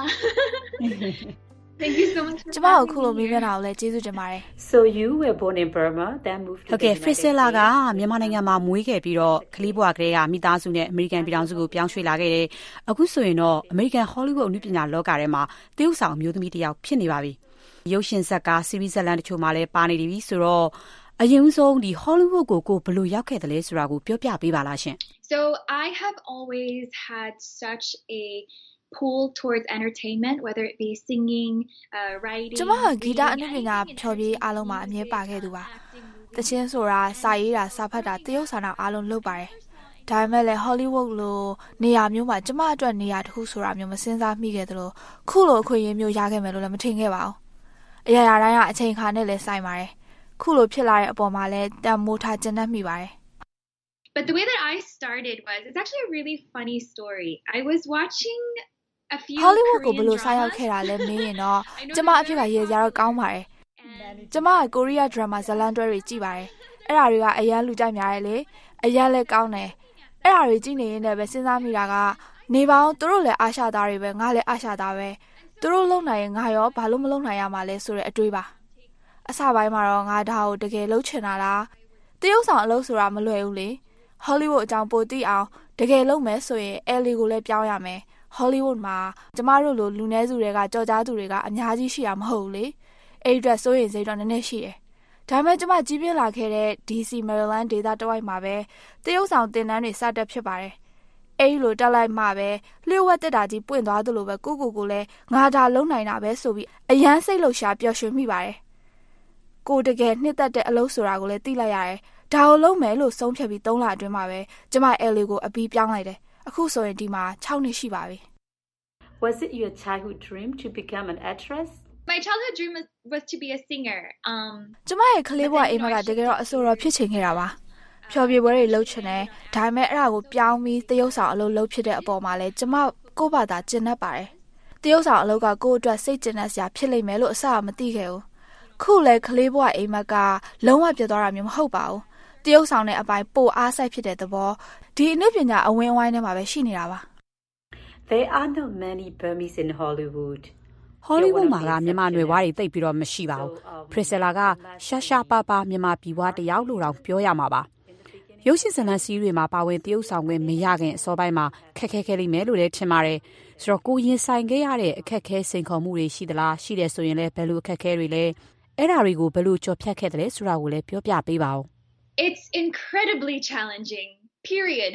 Thank you so much. ကျမတို့ခုလိုမေးမြန်းတာကိုလည်းကျေးဇူးတင်ပါတယ် So you were born in Burma then moved to Okay, Priscilla ကမြန်မာနိုင်ငံမှာမွေးခဲ့ပြီးတော့ကလေးဘဝကလေးကမိသားစုနဲ့အမေရိကန်ပြည်ထောင်စုကိုပြောင်းရွှေ့လာခဲ့တယ်အခုဆိုရင်တော့အမေရိကန် Hollywood အနုပညာလောကထဲမှာသရုပ်ဆောင်အမျိုးသမီးတစ်ယောက်ဖြစ်နေပါပြီရုပ်ရှင်ဇာတ်ကား series ဇာတ်လမ်းတချို့မှာလည်းပါနေပြီဆိုတော့အရင်ဆုံးဒီ Hollywood ကိုဘယ်လိုရောက်ခဲ့တယ်လဲဆိုတာကိုပြောပြပေးပါလားရှင် So I have always had such a pull towards entertainment whether it be singing, writing. ကျမကဂီတအနုပညာဖျော်ဖြေအားလုံးမှာအမြဲပါခဲ့သူပါတခြင်းဆိုတာစာရေးတာစာဖတ်တာသရုပ်ဆောင်တာအားလုံးလုပ်ပါတယ်ဒါပေမဲ့လည်း Hollywood လိုနေရာမျိုးမှာကျမအတွက်နေရာတစ်ခုဆိုတာမျိုးမစင်စားမိခဲ့သလိုခုလိုအခွင့်အရေးမျိုးရခဲ့မယ်လို့လည်းမထင်ခဲ့ပါဘူးအရာရာတိုင်းကအချိန်ခါနဲ့လည်းဆိုင်ပါတယ်ခုလိုဖြစ်လာတဲ့အပေါ်မှာလည်းတန်မိုးထားကျဉ်းတတ်မိပါတယ် But the way that I started was it's actually a really funny story. I was watching a few Hollywood ကိုဘယ်လိုဆိုင်ရောက်ခဲ့တာလဲမင်းရင်တော့ကျမအဖြစ်ကရေစရာတော့ကောင်းပါတယ်ကျမကကိုရီးယားဒရမာဇာတ်လမ်းတွဲတွေကြည့်ပါတယ်အဲ့ဒါတွေကအရန်လူကြိုက်များတယ်လေအရန်လည်းကောင်းတယ်အဲ့ဒါတွေကြည့်နေရင်လည်းပဲစဉ်းစားမိတာကနေပါအောင်သူတို့လည်းအာရှသားတွေပဲငါလည်းအာရှသားပဲသူတို့လုံနိုင်ရင်ငါရောဘာလို့မလုံနိုင်ရမှာလဲဆိုတဲ့အတွေးပါအစပိုင်းမှာတော့ငါဒါကိုတကယ်လုပ်ချင်တာလားတရုပ်ဆောင်အလုပ်ဆိုတာမလွယ်ဘူးလေ Hollywood အကြောင်းပိုသိအောင်တကယ်လုပ်မယ်ဆိုရင် LA ကိုလည်းပြောင်းရမယ် Hollywood မှာကျမတို့လိုလူနည်းစုတွေကကြော်ကြားသူတွေကအများကြီးရှိရမဟုတ်ဘူးလေအဲ့ဒီအတွက်စိုးရိမ်စိတ်တော့နည်းနည်းရှိတယ်ဒါပေမဲ့ကျမကြီးပြင်းလာခဲ့တဲ့ DC Maryland ဒေသတဝိုက်မှာပဲတရုပ်ဆောင်သင်တန်းတွေစတက်ဖြစ်ပါတယ်အဲ့လိုတက်လိုက်မှပဲလျှို့ဝှက်တက်တာကြီးပွင့်သွားသလိုပဲကိုလည်းငါဒါလုံးနိုင်တာပဲဆိုပြီးအရန်စိတ်လှုပ်ရှားပျော်ရွှင်မိပါတယ်ကိုတကယ်နှစ်သက်တဲ့အလုပ်ဆိုတာကိုလည်းသိလိုက်ရတယ်ဒါကိုလုံးမယ်လို့ဆုံးဖြတ်ပြီး3လအတွင်းမှာပဲကျမ LA ကိုအပြီးပြောင်းလိုက်တယ်အခုဆိုရင်ဒီမှာ6နှစ်ရှိပါပြီ Was it your childhood dream to become an actress? My childhood dream was to be a singer. ကျမရဲ့ကလေးဘဝအိမ်မက်ကတကယ်တော့အဆိုတော်ဖြစ်ချင်ခဲ့တာပါဖျော်ဖြေပွဲတွေလုပ်ချင်တယ်ဒါပေမဲ့အဲ့ဒါကိုပြောင်းပြီးသရုပ်ဆောင်အလုပ်လုပ်ဖြစ်တဲ့အပေါ်မှာလဲကျမကိုယ့်ဘာသာကျင်တတ်ပါတယ်သရုပ်ဆောင်အလုပ်ကကိုယ့်အတွက်စိတ်ကျင်တတ်စရာဖြစ်လိမ့်မယ်လို့အစကမသိခဲ့ဘူးခုလဲကလေးဘဝအိမ်မက်ကလုံးဝပြတ်သွားတာမျိုးမဟုတ်ပါဘူးတရုပ်ဆောင်တဲ့အပိုင်းပိုအားစိုက်ဖြစ်တဲ့သဘောဒီအနုပညာအဝင်းအဝိုင်းထဲမှာပဲရှိနေတာပါ There are not many Burmese in Hollywood. Hollywood မှာကမြန်မာနွယ်ဝါးတွေတိတ်ပြီးတော့မရှိပါဘူး Priscilla ကရှာပါပါမြန်မာပြည်ဝါတယောက်လို့တောင်ပြောရမှာပါရုပ်ရှင်ဇာတ်လမ်းစီးတွေမှာပါဝင်တရုပ်ဆောင်ခွင့်မရခင်အစောပိုင်းမှာခက်ခဲလိမ့်မယ်လို့လည်းထင်ပါတယ်ဆိုတော့ကိုရင်ဆိုင်ခဲ့ရတဲ့အခက်ခဲစိန်ခေါ်မှုတွေရှိသလားရှိတယ်ဆိုရင်လည်းဘယ်လိုအခက်ခဲတွေလဲအဲ့ဒါတွေကိုဘယ်လိုကျော်ဖြတ်ခဲ့တယ်လဲဆိုတာကိုလည်းပြောပြပေးပါဦး It's incredibly challenging period.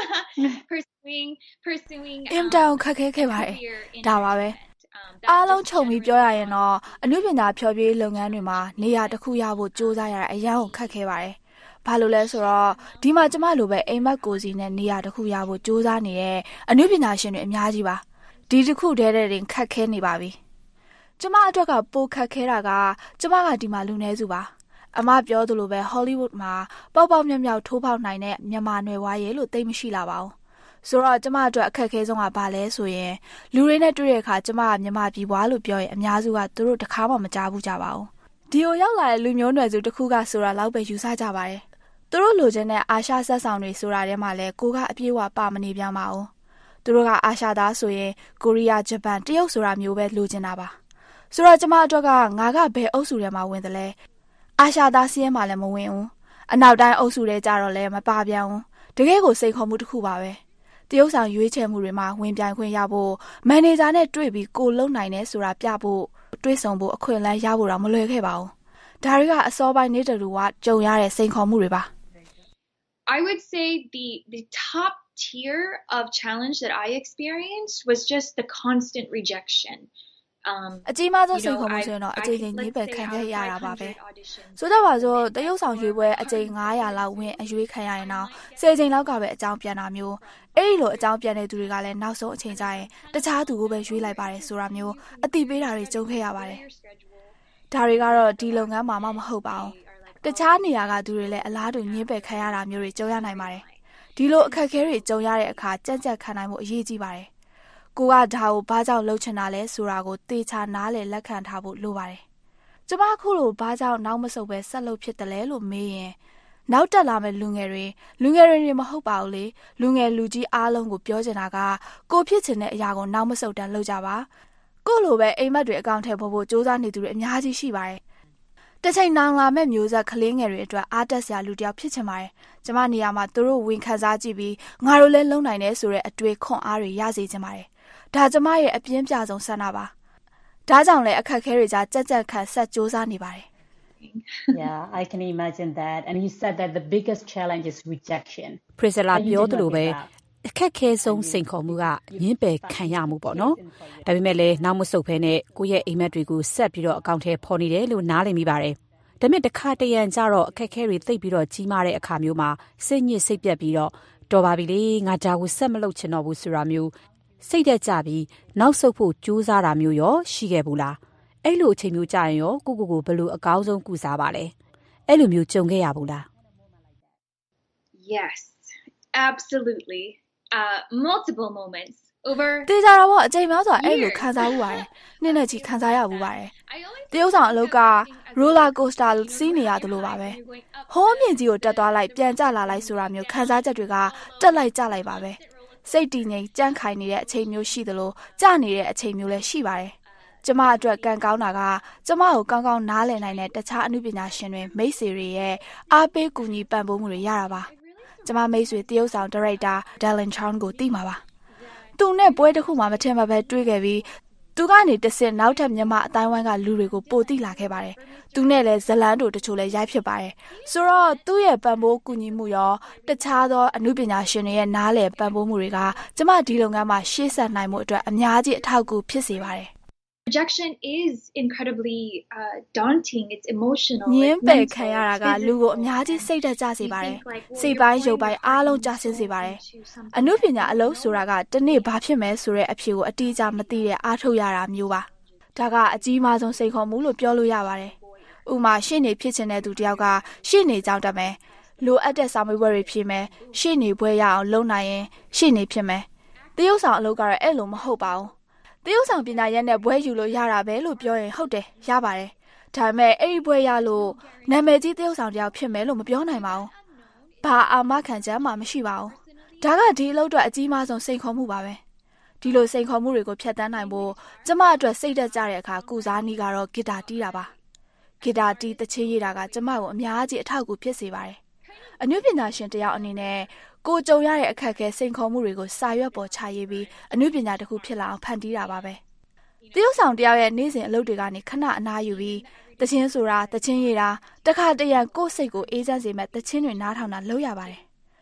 pursuing အင်တန်ခက်ခဲခဲ့ပါတယ်ဒါပါပဲအားလုံးခြုံပြီးပြောရရင်တော့အနုပညာဖျော်ဖြေလုပ်ငန်းတွေမှာနေရာတစ်ခုရဖို့စူးစမ်းရတာအရန်ကိုခက်ခဲပါတယ်ဘာလို့လဲဆိုတော့ဒီမှာကျမလိုပဲအိမ်မက်ကိုစီနဲ့နေရာတစ်ခုရဖို့စူးစမ်းနေတဲ့အနုပညာရှင်တွေအများကြီးပါဒီတစ်ခုတည်းတင်ခက်ခဲနေပါပြီကျမအတွက်ကပိုခက်ခဲတာကကျမကဒီမှာလူနည်းစုပါအမပြောသလိုပဲ Hollywood မှာပေါက်ပေါက်မြောက်မြောက်ထိုးပေါက်နိုင်တဲ့မြန်မာနွယ်ဝါရဲလို့သိမရှိလာပါဘူးဆိုတော့ကျမအတွက်အခက်အခဲဆုံးကဘာလဲဆိုရင်လူတွေနဲ့တွေ့တဲ့အခါကျမကမြန်မာပြည်ပွားလို့ပြောရင်အများစုကသူတို့တခါမှမကြားဘူးကြပါဘူးဒီကိုရောက်လာတဲ့လူမျိုးနွယ်စုတစ်ခုကဆိုတာလောက်ပဲယူဆကြပါတယ်သူတို့လိုချင်တဲ့အာရှဆက်ဆောင်တွေဆိုတာထဲမှာလည်းကိုကအပြည့်အဝပါမနေပြန်ပါဘူးသူတို့ကအာရှသားဆိုရင်ကိုရီးယားဂျပန်တရုတ်ဆိုတာမျိုးပဲလိုချင်တာပါဆိုတော့ကျမအတွက်ကငါကဘယ်အုပ်စုထဲမှာဝင်တယ်လဲအာရှသားစီးရဲမှာလည်းမဝင်ဘူးအနောက်တိုင်းအုပ်စုထဲကြတော့လည်းမပါပြန်ဘူးတကယ်ကိုစိန်ခေါ်မှုတစ်ခုပါပဲတရုတ်ဆောင်ရွေးချယ်မှုတွေမှာဝင်ပြိုင်ခွင့်ရဖို့မန်နေဂျာနဲ့တွေ့ပြီးကိုလုံနိုင်တယ်ဆိုတာပြဖို့တွေးဆုံဖို့အခွင့်အလမ်းရဖို့တော့မလွယ်ခဲ့ပါဘူးဒါတွေကအစောပိုင်းနေတူကကြုံရတဲ့စိန်ခေါ်မှုတွေပါ I would say the top tier of challenge that I experienced was just the constant rejection အကြီးမားဆုံးစိန်ခေါ်မှုဆိုရင်တော့အကြိမ်ကြိမ်ညှိပယ်ခံခဲ့ရတာပါပဲဆိုတော့ပါဆိုတရုတ်ဆောင်ရွေးပွဲအကြိမ်900လောက်ဝင်အရွေးခံရရင်တော့10ကြိမ်လောက်ကပဲအကြောင်းပြန်တာမျိုးအဲ့ဒီလိုအကြောင်းပြန်တဲ့သူတွေကလည်းနောက်ဆုံးအချိန်ကျရင်တခြားသူကိုပဲရွေးလိုက်ပါတယ်ဆိုတာမျိုးအတိပေးတာတွေကြုံခဲ့ရပါတယ်ဒါတွေကတော့ဒီလုပ်ငန်းမှာမှမဟုတ်ပါဘူးတခြားနေရာကသူတွေလည်းအလားတူညှိပယ်ခံရတာမျိုးတွေကြုံရနိုင်ပါတယ်ဒီလိုအခက်အခဲတွေကြုံရတဲ့အခါကြက်ကြက်ခံနိုင်မှုအရေးကြီးပါတယ်ကိုကဒါကိုဘာကြောင့်လှုပ်ချင်တာလဲဆိုတာကိုသေချာနားလည်လက်ခံထားဖို့လိုပါတယ်။ကျမခုလိုဘာကြောင့်နောက်မဆုတ်ပဲဆက်လုပ်ဖြစ်တယ်လဲလို့မေးရင်နောက်တက်လာမဲ့လူငယ်တွေမဟုတ်ပါဘူးလေလူငယ်လူကြီးအားလုံးကိုပြောချင်တာကကိုဖြစ်ချင်တဲ့အရာကိုနောက်မဆုတ်တမ်းလုပ်ကြပါကိုလိုပဲအိမ်မက်တွေအကောင့်ထဲပေါ်ဖို့စူးစမ်းနေသူတွေအများကြီးရှိပါတယ်။တစ်ချိန်နောင်လာမဲ့မျိုးဆက်ကလေးငယ်တွေအတွက်အားတက်စရာလူတစ်ယောက်ဖြစ်ချင်ပါတယ်။ကျမနေရာမှာသူတို့ဝင်ခံစားကြည့်ပြီးငါတို့လည်းလုံနိုင်တယ်ဆိုတဲ့အတွေ့ခွန်အားတွေရစေချင်ပါတယ်။ဒါကျမရဲ့အပြင်းပြဆုံးဆန္ဒပါဒါကြောင့်လည်းအခက်အခဲတွေကြားကြက်ကြက်ခံဆက်စူးစမ်းနေပါတယ် Yeah, I can imagine that. And you said that the biggest challenge is rejection. Priscilla ပြောသလိုပဲအခက်ခဲဆုံးစိန်ခေါ်မှုကညှင်းပယ်ခံရမှုပေါ့နော်ဒါပေမဲ့လည်းနောက်မဆုတ်ဖဲနဲ့ကိုယ့်ရဲ့အိမ်မက်တွေကိုဆက်ပြီးတော့အကောင့်ထဲပေါ်နေတယ်လို့နားလည်မိပါတယ်ဒါပေမဲ့တစ်ခါတရံကြတော့အခက်ခဲတွေသိပ်ပြီးတော့ကြီးမားတဲ့အခါမျိုးမှာစိတ်ညစ်စိတ်ပြက်ပြီးတော့တော်ပါပြီလေငါဒါကိုဆက်မလုပ်ချင်တော့ဘူးဆိုတာမျိုးစိတ်တက်ကြပြီးနောက်ဆုတ်ဖို့ကြိုးစားတာမျိုးရောရှိခဲ့ဘူးလားအဲ့လိုအချိန်မျိုးကြာရင်ရောကိုဘယ်လိုအကောင်းဆုံးကုစားပါလဲအဲ့လိုမျိုးကြုံခဲ့ရဘူးလား Yes, absolutely. Multiple moments. Over တေးကြတော့အချိန်များစွာအဲ့လိုခံစားမှုပါတယ်နေ့နဲ့ချီခံစားရဘူးပါတယ်တရုတ်ဆောင်အလုပ်က roller coaster စီးနေရတယ်လို့ပါပဲဟိုးမြင့်ကြီးကိုတက်သွားလိုက်ပြန်ကျလာလိုက်ဆိုတာမျိုးခံစားချက်တွေကတက်လိုက်ကျလိုက်ပါပဲစိတ်တည်ငြိမ်ကြန့်ခိုင်နေတဲ့အချိန်မျိုးရှိသလိုကြနေတဲ့အချိန်မျိုးလည်းရှိပါတယ်ကျမအတွက်ကံကောင်းတာကကျမကိုကောင်းကောင်းနားလည်နိုင်တဲ့တခြားအမှုပညာရှင်တွေမိတ်ဆွေတွေရဲ့အားပေးကူညီပံ့ပိုးမှုတွေရတာပါကျမမိတ်ဆွေတရုတ်ဆောင်ဒါရိုက်တာ Dylan Chong ကိုသိမှာပါသူနဲ့ပွဲတစ်ခုမှမထင်မှပဲတွေ့ခဲ့ပြီးသူကနေတဆင့်နောက်ထပ်မြန်မာအတိုင်းဝိုင်းကလူတွေကိုပိုသိလာခဲ့ပါတယ်သူနဲ့လည်းဇလန်းတို့တချို့လည်းရိုက်ဖြစ်ပါတယ်ဆိုတော့သူ့ရဲ့ပံ့ပိုးကူညီမှုရောတခြားသောအမှုပညာရှင်တွေရဲ့နားလည်ပံ့ပိုးမှုတွေကကျမဒီလုပ်ငန်းမှာရှေ့ဆက်နိုင်မှုအတွက်အများကြီးအထောက်အကူဖြစ်စေပါတယ် Rejection is incredibly daunting. It's emotional. ညင်းပယ်ခံရတာကလူကိုအများကြီးစိတ်တက်ကြစေပါတယ်။စိတ်ပိုင်းရုပ်ပိုင်းအားလုံးကျဆင်းစေပါတယ်။အနုပညာအလုပ်ဆိုတာကတနေ့ဘာဖြစ်မယ်ဆိုတဲ့အဖြေကိုအတိအကျမသိတဲ့အားထုတ်ရတာမျိုးပါ။ဒါကအကြီးမားဆုံးစိန်ခေါ်မှုလို့ပြောလို့ရပါတယ်။ဥပမာရှေ့နေဖြစ်ချင်တဲ့သူတယောက်ကရှေ့နေကြောင်းတက်မယ်။လိုအပ်တဲ့စာမေးပွဲတွေဖြေမယ်။ရှေ့နေပွဲရအောင်လုပ်နိုင်ရင်ရှေ့နေဖြစ်မယ်။တရုတ်ဆောင်အလုပ်ကတော့အဲ့လိုမဟုတ်ပါဘူး။တရုတ်ဆောင်ပညာရပ်နဲ့ဘွဲယူလို့ရတာပဲလို့ပြောရင်ဟုတ်တယ်ရပါတယ်ဒါပေမဲ့အဲ့ဒီဘွဲရလို့နာမည်ကြီးတရုတ်ဆောင်တယောက်ဖြစ်မယ်လို့မပြောနိုင်ပါဘူးဘာအာမခံချက်မှမရှိပါဘူးဒါကဒီအလုပ်အတွက်အကြီးမားဆုံးစိန်ခေါ်မှုပါပဲဒီလိုစိန်ခေါ်မှုတွေကိုဖျက်ဆီးနိုင်ဖို့ကျမအတွက်စိတ်သက်ကြတဲ့အခါကုစားနည်းကတော့ဂီတာတီးတာပါဂီတာတီးတချင်းရတာကကျမကိုအများကြီးအထောက်အကူဖြစ်စေပါတယ်အနုပညာရှင်တယောက်အနေနဲ့ကိုကြုံရတဲ့အခက်အခဲစိန်ခေါ်မှုတွေကိုစာရွက်ပေါ်ချရေးပြီးအနုပညာတစ်ခုဖြစ်လာအောင်ဖန်တီးတာပါပဲတရုတ်ဆောင်တယောက်ရဲ့နေ့စဉ်အလုပ်တွေကနေခဏအနားယူပြီးတချင်းဆိုတာတချင်းရတာတခါတရံကိုယ့်စိတ်ကိုအေးချမ်းစေမဲ့တချင်းတွေနားထောင်တာလုပ်ရပါတယ်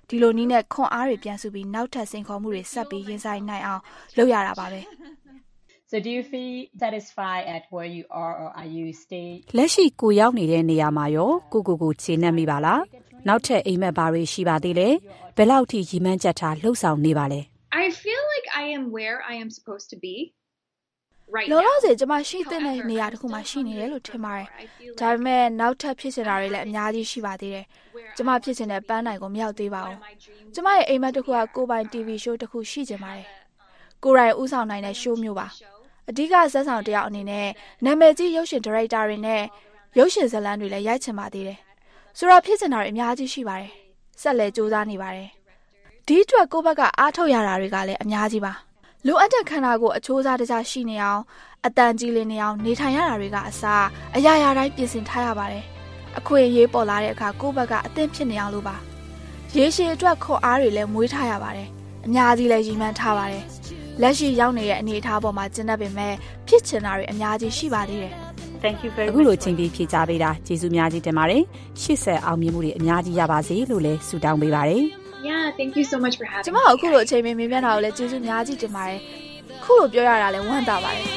ဒီလိုနည်းနဲ့ခွန်အားတွေပြန်စုပြီးနောက်ထပ်စိန်ခေါ်မှုတွေဆက်ပြီးရင်ဆိုင်နိုင်အောင်လုပ်ရတာပါပဲ So do you feel satisfied at where you are or are you stay လက်ရှိကိုရောက်နေတဲ့နေရာမှာရောကိုခြေနှက်မိပါလားနောက်ထပ်အိမ်မက်ဘာတွေရှိပါသေးလဲဘယ်လောက်ထိရည်မှန်းချက်ထားလှုပ်ဆောင်နေပါလဲ I feel like I am where I am supposed to be right now လောလောဆယ်ကျွန်မရှိတဲ့နေရာတစ်ခုမှာရှိနေတယ်လို့ထင်ပါတယ်ဒါပေမဲ့နောက်ထပ်ဖြစ်ချင်တာတွေလည်းအများကြီးရှိပါသေးတယ်ကျွန်မဖြစ်ချင်တဲ့ပန်းတိုင်ကိုမရောက်သေးပါဘူးကျွန်မရဲ့အိမ်မက်တစ်ခုကကိုပိုင် TV show တစ်ခုရှိချင်ပါတယ်ကိုယ်တိုင်ဥဆောင်နိုင်တဲ့ show မျိုးပါအဓိကဇာတ်ဆောင်တယောက်အနေနဲ့နာမည်ကြီးရုပ်ရှင်ဒါရိုက်တာတွေနဲ့ရုပ်ရှင်ဇာတ်လမ်းတွေလည်းရိုက်ချင်ပါသေးတယ်ဆိုတော့ဖြစ်ချင်တာတွေအများကြီးရှိပါတယ်ဆက်လက်စူးစမ်းနေပါတယ်ဒီအတွက်ကိုယ့်ဘက်ကအားထုတ်ရတာတွေကလည်းအများကြီးပါလိုအပ်တဲ့ခန္ဓာကိုယ်အချိုးစားတခြားရှိနေအောင်အတန်ကြီးလင်းနေအောင်နေထိုင်ရတာတွေကအစားအရာရာတိုင်းပြင်ဆင်ထားရပါတယ်အခွင့်အရေးပေါ်လာတဲ့အခါကိုယ့်ဘက်ကအသင့်ဖြစ်နေအောင်လို့ပါရေရှည်အတွက်ခွန်အားတွေလည်းမွေးထားရပါတယ်အများကြီးလည်းရည်မှန်းထားပါတယ်လက်ရှိရောက်နေတဲ့အနေအထားပေါ်မှာကျင့်တတ်ပေမဲ့ဖြစ်ချင်တာတွေအများကြီးရှိပါသေးတယ် Thank you very much အခုလိုချိန်ပြီးဖြေကြပေးတာကျေးဇူးများကြီးတင်ပါတယ်ရှေ့ဆက်အောင်မြင်မှုတွေအများကြီးရပါစေလို့လည်းဆုတောင်းပေးပါတယ် Yeah, thank you so much for having me. ကျွန်မအခုလိုအချိန်မင်းပြန်တာကိုလည်းကျေးဇူးများကြီးတင်ပါတယ်ခုလိုပြောရတာလည်းဝမ်းသာပါတယ်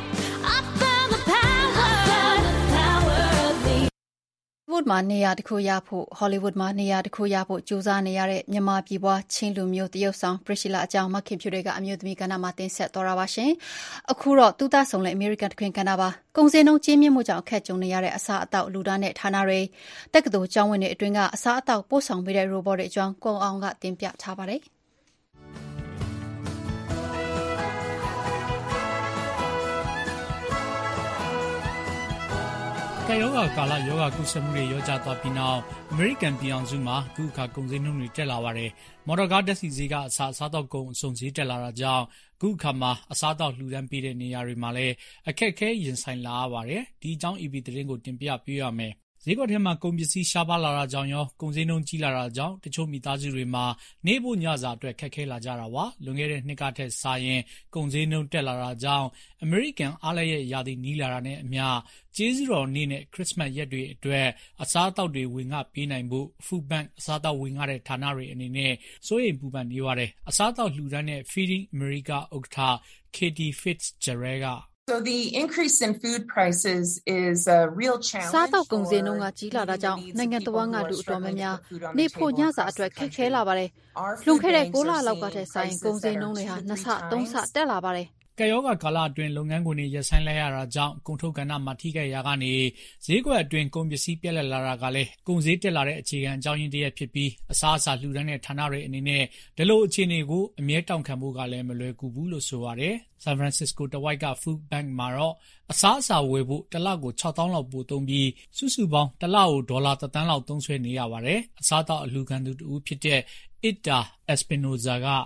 Hollywood မှာနေရာတစ်ခုရဖို့Hollywood မှာနေရာတစ်ခုရဖို့ကြိုးစားနေရတဲ့မြန်မာပြည်ပွားချင်းလူမျိုးတရုတ်ဆောင်ပရစ်ရှီလာအကြောင်းမခင်ဖြူတွေကအမျိုးသမီးကဏ္ဍမှာတင်ဆက်တော်တာပါရှင်အခုတော့သူသားဆောင်လည်းအမေရိကန်တခွင်ကဏ္ဍပါကုန်စည်နှုန်းကြီးမြင့်မှုကြောင့်အခက်ကြုံနေရတဲ့အစားအသောက်လူသားနဲ့ဌာနတွေတက္ကသိုလ်ကျောင်းဝင်တွေအတွင်းကအစားအသောက်ပို့ဆောင်ပေးတဲ့ robot တွေအကြောင်းကိုအောင်ကတင်ပြထားပါတယ်ကယောဂကာလယောဂကုသမှုတွေရောကြသွားပြီးနောက်အမေရိကန်ပြည်အောင်စုမှာအခုအခါကုန်စည်နှုန်းတွေတက်လာပါတယ်။မော်တော်ကားဓာတ်ဆီဈေးကအစားအသောက်ကုန်အစုံဈေးတက်လာတာကြောင့်အခုအခါမှာအစားအသောက်လှူဒန်းပေးတဲ့နေရာတွေမှာလည်းအခက်အခဲရင်ဆိုင်လာရပါတယ်။ဒီအကြောင်း EP သတင်းကိုတင်ပြပေးရမယ်။ဈေးကွက်ထဲမှာကုန်ပစ္စည်းရှားပါးလာတာကြောင့်ရောကုန်စည်နှုန်းကြီးလာတာကြောင့်တချို့မိသားစုတွေမှာနေဖို့ညစာအတွက်ခက်ခဲလာကြတာပါလွန်ခဲ့တဲ့နှစ်ကထက်စာရင်ကုန်စည်နှုန်းတက်လာတာကြောင့်အမေရိကန်အားလည်းရဲ့ရာသီနီးလာတာနဲ့အမျှကျေးဇူးတော်နေ့နဲ့ခရစ်မတ်ရက်တွေအတွက်အစားအသောက်တွေဝင်ငှပေးနိုင်ဖို့ Food Bank အစားအသောက်ဝင်ငှတဲ့ဌာနတွေအနေနဲ့စိုးရိမ်ပူပန်နေပါတယ်အစားအသောက်လှူဒန်းတဲ့ Feeding America ဥက္ကဋ္ဌ Katie Fitzgerald က So the increase in food prices is a real challenge. စားတော့ကုန်စည်နှုန်းကကြီးလာတာကြောင့်နိုင်ငံတော်ကလူအတော်များများနေဖို့ညစာအတွက်ခက်ခဲလာပါတယ်။လွန်ခဲ့တဲ့6လလောက်ကတည်းကဆိုင်ကုန်စည်နှုန်းတွေဟာ2ဆ3ဆတက်လာပါတယ်။ကယောဂကာလအတွင်းလုပ်ငန်းခွင်တွေရပ်ဆိုင်းလိုက်ရတာကြောင့်ကုန်ထုတ်ကဏ္ဍမှာထိခိုက်ရာကနေဈေးကွက်အတွင်းကုန်ပစ္စည်းပြက်လက်လာတာကလည်းကုန်ဈေးတက်လာတဲ့အခြေခံအကြောင်းရင်းတစ်ရပ်ဖြစ်ပြီးအစားအစာလှူဒန်းတဲ့ဌာနတွေအနေနဲ့ဒီလိုအခြေအနေကိုအမြဲတောင်းခံဖို့ကလည်းမလွယ်ကူဘူးလို့ဆိုပါတယ်။ San Francisco တဝိုက်က Food Bank မှာတော့အစားအစာဝယ်ဖို့တစ်လကို$6,000လောက်ပို့သုံးပြီးစုစုပေါင်းတစ်လကို$1 သန်းလောက်သုံးစွဲနေရပါတယ်။အစားအသောက်အလှူခံသူတူဖြစ်တဲ့ Ita Espinoza က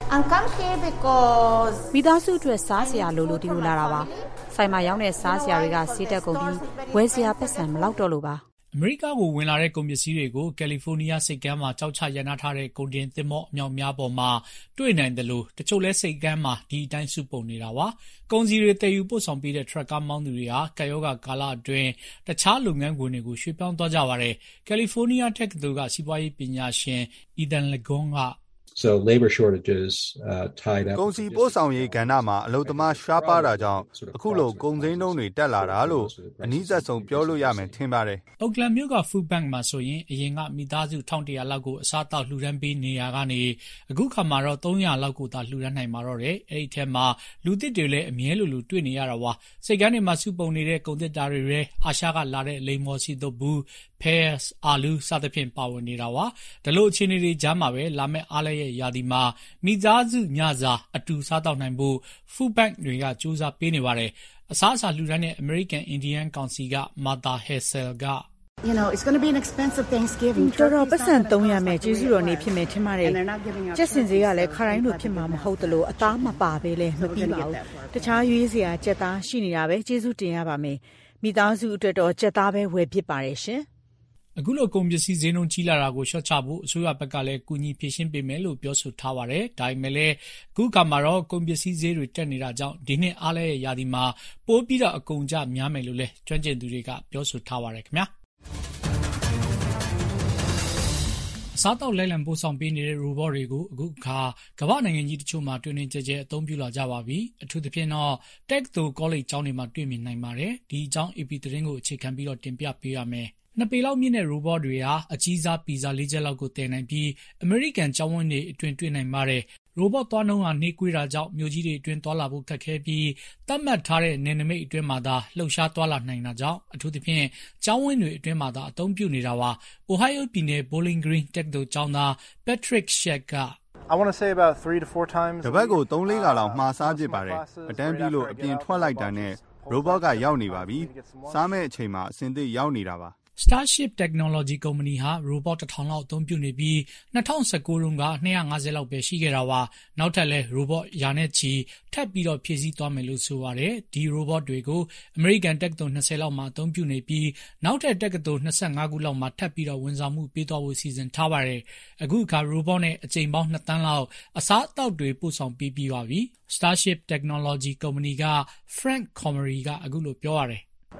မိသားစုအတွက်စားစရာလိုဒီလိုလာတာပါဆိုင်မှာရောက်တဲ့စားစရာတွေကစီးတက်ကုန်ပြီးဝယ်စရာပတ်စံမလောက်တော့လို့ပါအမေရိကကိုဝင်လာတဲ့ကုန်ပစ္စည်းတွေကိုကယ်လီဖိုးနီးယားစိတ်ကမ်းမှာကြောက်ချရန်နာထားတဲ့ကုန်တင်သင်္ဘောအမြောက်များပေါ်မှာတွေ့နိုင်တယ်လို့တချို့လဲစိတ်ကမ်းမှာဒီအတိုင်းစုပုံနေတာပါကုန်စည်တွေတည်ယူပို့ဆောင်ပေးတဲ့ထရက်ကားမောင်းသူတွေဟာကယောဂကာလအတွင်းတခြားလုပ်ငန်းခွင်တွေကိုရွှေ့ပြောင်းသွားကြပါတယ်ကယ်လီဖိုးနီးယားတက္ကသိုလ်ကစီးပွားရေးပညာရှင် Ethan Legon က So labor shortages tied up ကုန်စည်ပို့ဆောင်ရေးကဏ္ဍမှာအလုပ်သမားရှားပါးတာကြောင့်အခုလိုကုန်စည်နှုန်းတွေတက်လာတာလို့အနည်းဆက်ဆုံးပြောလို့ရမယ်ထင်ပါတယ်။ Oakland မြို့က Food Bank မှာဆိုရင်အရင်ကမိသားစု1100လောက်ကိုအစားအသောက်လှူဒန်းပေးနေရကနေအခုခါမှာတော့300လောက်ကိုသာလှူဒန်းနိုင်မှာတော့တယ်။အဲ့ဒီထဲမှာလူသစ်တွေလည်းအမြဲလိုတွေ့နေရတာပါ။စိတ်ကမ်းတွေမှာစုပုံနေတဲ့ကုန်သစ်တာတွေရဲအာရှကလာတဲ့လိမ်မော်စီတို့ဘူး pears အာလူစသဖြင့်ပါဝင်နေတာပါ။ဒါလို့အခြေအနေတွေကြားမှာပဲလာမယ့်အားလည်းရာသီမှာမိသားစုညစာအတူစားတောက်နိုင်ဖို့ Food Bank တွေကစူးစမ်းပေးနေပါတယ်။အစားအစာလှူဒန်းတဲ့ American Indian Council က Martha Hessel က it's going to be an expensive Thanksgiving. တော်တော်ပတ်စံ300မဲ့ကျေးဇူးတော်နေဖြစ်မယ်ထင်ပါတယ်။ကျက်စင်စည်းကလည်းခရိုင်းလိုဖြစ်မှာမဟုတ်သလိုအသားမပါပဲလဲမပြီးပါဘူး။တခြားရွေးစရာကြက်သားရှိနေတာပဲကျေးဇူးတင်ရပါမယ်။မိသားစုအတွက်တော့ကြက်သားပဲဝယ်ဖြစ်ပါတယ်ရှင်။အခုလိုကုန်ပစ္စည်းဈေးနှုန်းကြီးလာတာကိုလျှော့ချဖို့အစိုးရဘက်ကလည်းကူညီဖြေရှင်းပေးမယ်လို့ပြောဆိုထားပါတယ်။ဒါပေမဲ့လည်းအခုကမှတော့ကုန်ပစ္စည်းဈေးတွေတက်နေတာကြောင့်ဒီနှစ်အားလည်းရာသီမှာပိုးပြီးတော့အကုန်ကျများမယ်လို့လည်းကျွမ်းကျင်သူတွေကပြောဆိုထားပါတယ်ခင်ဗျာ။အစားတောက်လိုက်လံပို့ဆောင်ပေးနေတဲ့ robot တွေကိုအခုအခါကမ္ဘာနိုင်ငံကြီးတချို့မှာတွင်တွင်ကျဲကျဲအသုံးပြုလာကြပါပြီ။အထူးသဖြင့်တော့ Tech သို့ college ကျောင်းတွေမှာတွေ့မြင်နိုင်ပါတယ်။ဒီအကြောင်း AP သတင်းကိုအခြေခံပြီးတော့တင်ပြပေးရမယ်။2 ပေလောက်မြင့်တဲ့ robot တွေဟာအကြီးစားပီဇာ4ချက်လောက်ကိုတည်နိုင်ပြီးအမေရိကန်ကျောင်းဝင်းတွေအတွင်တွေ့နိုင်ပါတယ်။ robot သွားနှုန်းဟာနှေးကွေးတာကြောင့်မြို့ကြီးတွေအတွင်းသွားလာဖို့ခက်ခဲပြီးသတ်မှတ်ထားတဲ့နယ်နိမိတ်အတွင်းမှာသာလှုပ်ရှားသွားလာနိုင်တာကြောင့်အထူးသဖြင့်ကျောင်းဝင်းတွေအတွင်းမှာသာအသုံးပြုနေတာပါ။ Ohio ပြည်နယ် Bowling Green တက္ကသိုလ်ကျောင်းသား Patrick Sheck ကတပတ်ကို 3-4 ခါလောက်မှားစားဖြစ်ပါတယ်။အတန်းပြီးလို့အပြင်ထွက်လိုက်တာနဲ့ robot ကရောက်နေပါပြီ။စားမဲ့အချိန်မှာအစင်သစ်ရောက်နေတာပါ Starship Technology ကုမ္ပဏီဟာ robot 1000 လောက်အသုံးပြုနေပြီး2019 တုန်းက250 လောက်ပဲရှိခဲ့တာပါ။နောက်ထပ်လဲ robot ရာနဲ့ချီထပ်ပြီးတော့ဖြည့်ဆည်းသွားမယ်လို့ဆိုပါတယ်။ဒီ robot တွေကို American တက္ကသိုလ်20လောက်မှာအသုံးပြုနေပြီးနောက်ထပ်တက္ကသိုလ်25ခုလောက်မှာထပ်ပြီးတော့ဝန်ဆောင်မှုပေးသွားဖို့စီစဉ်ထားပါတယ်။အခုအခါ robot နဲ့အကြိမ်ပေါင်း2တန်းလောက်အစားအသောက်တွေပို့ဆောင်ပေးပြီးပါပြီ။ Starship Technology ကုမ္ပဏီက Frank Comrie ကအခုလိုပြောပါတယ်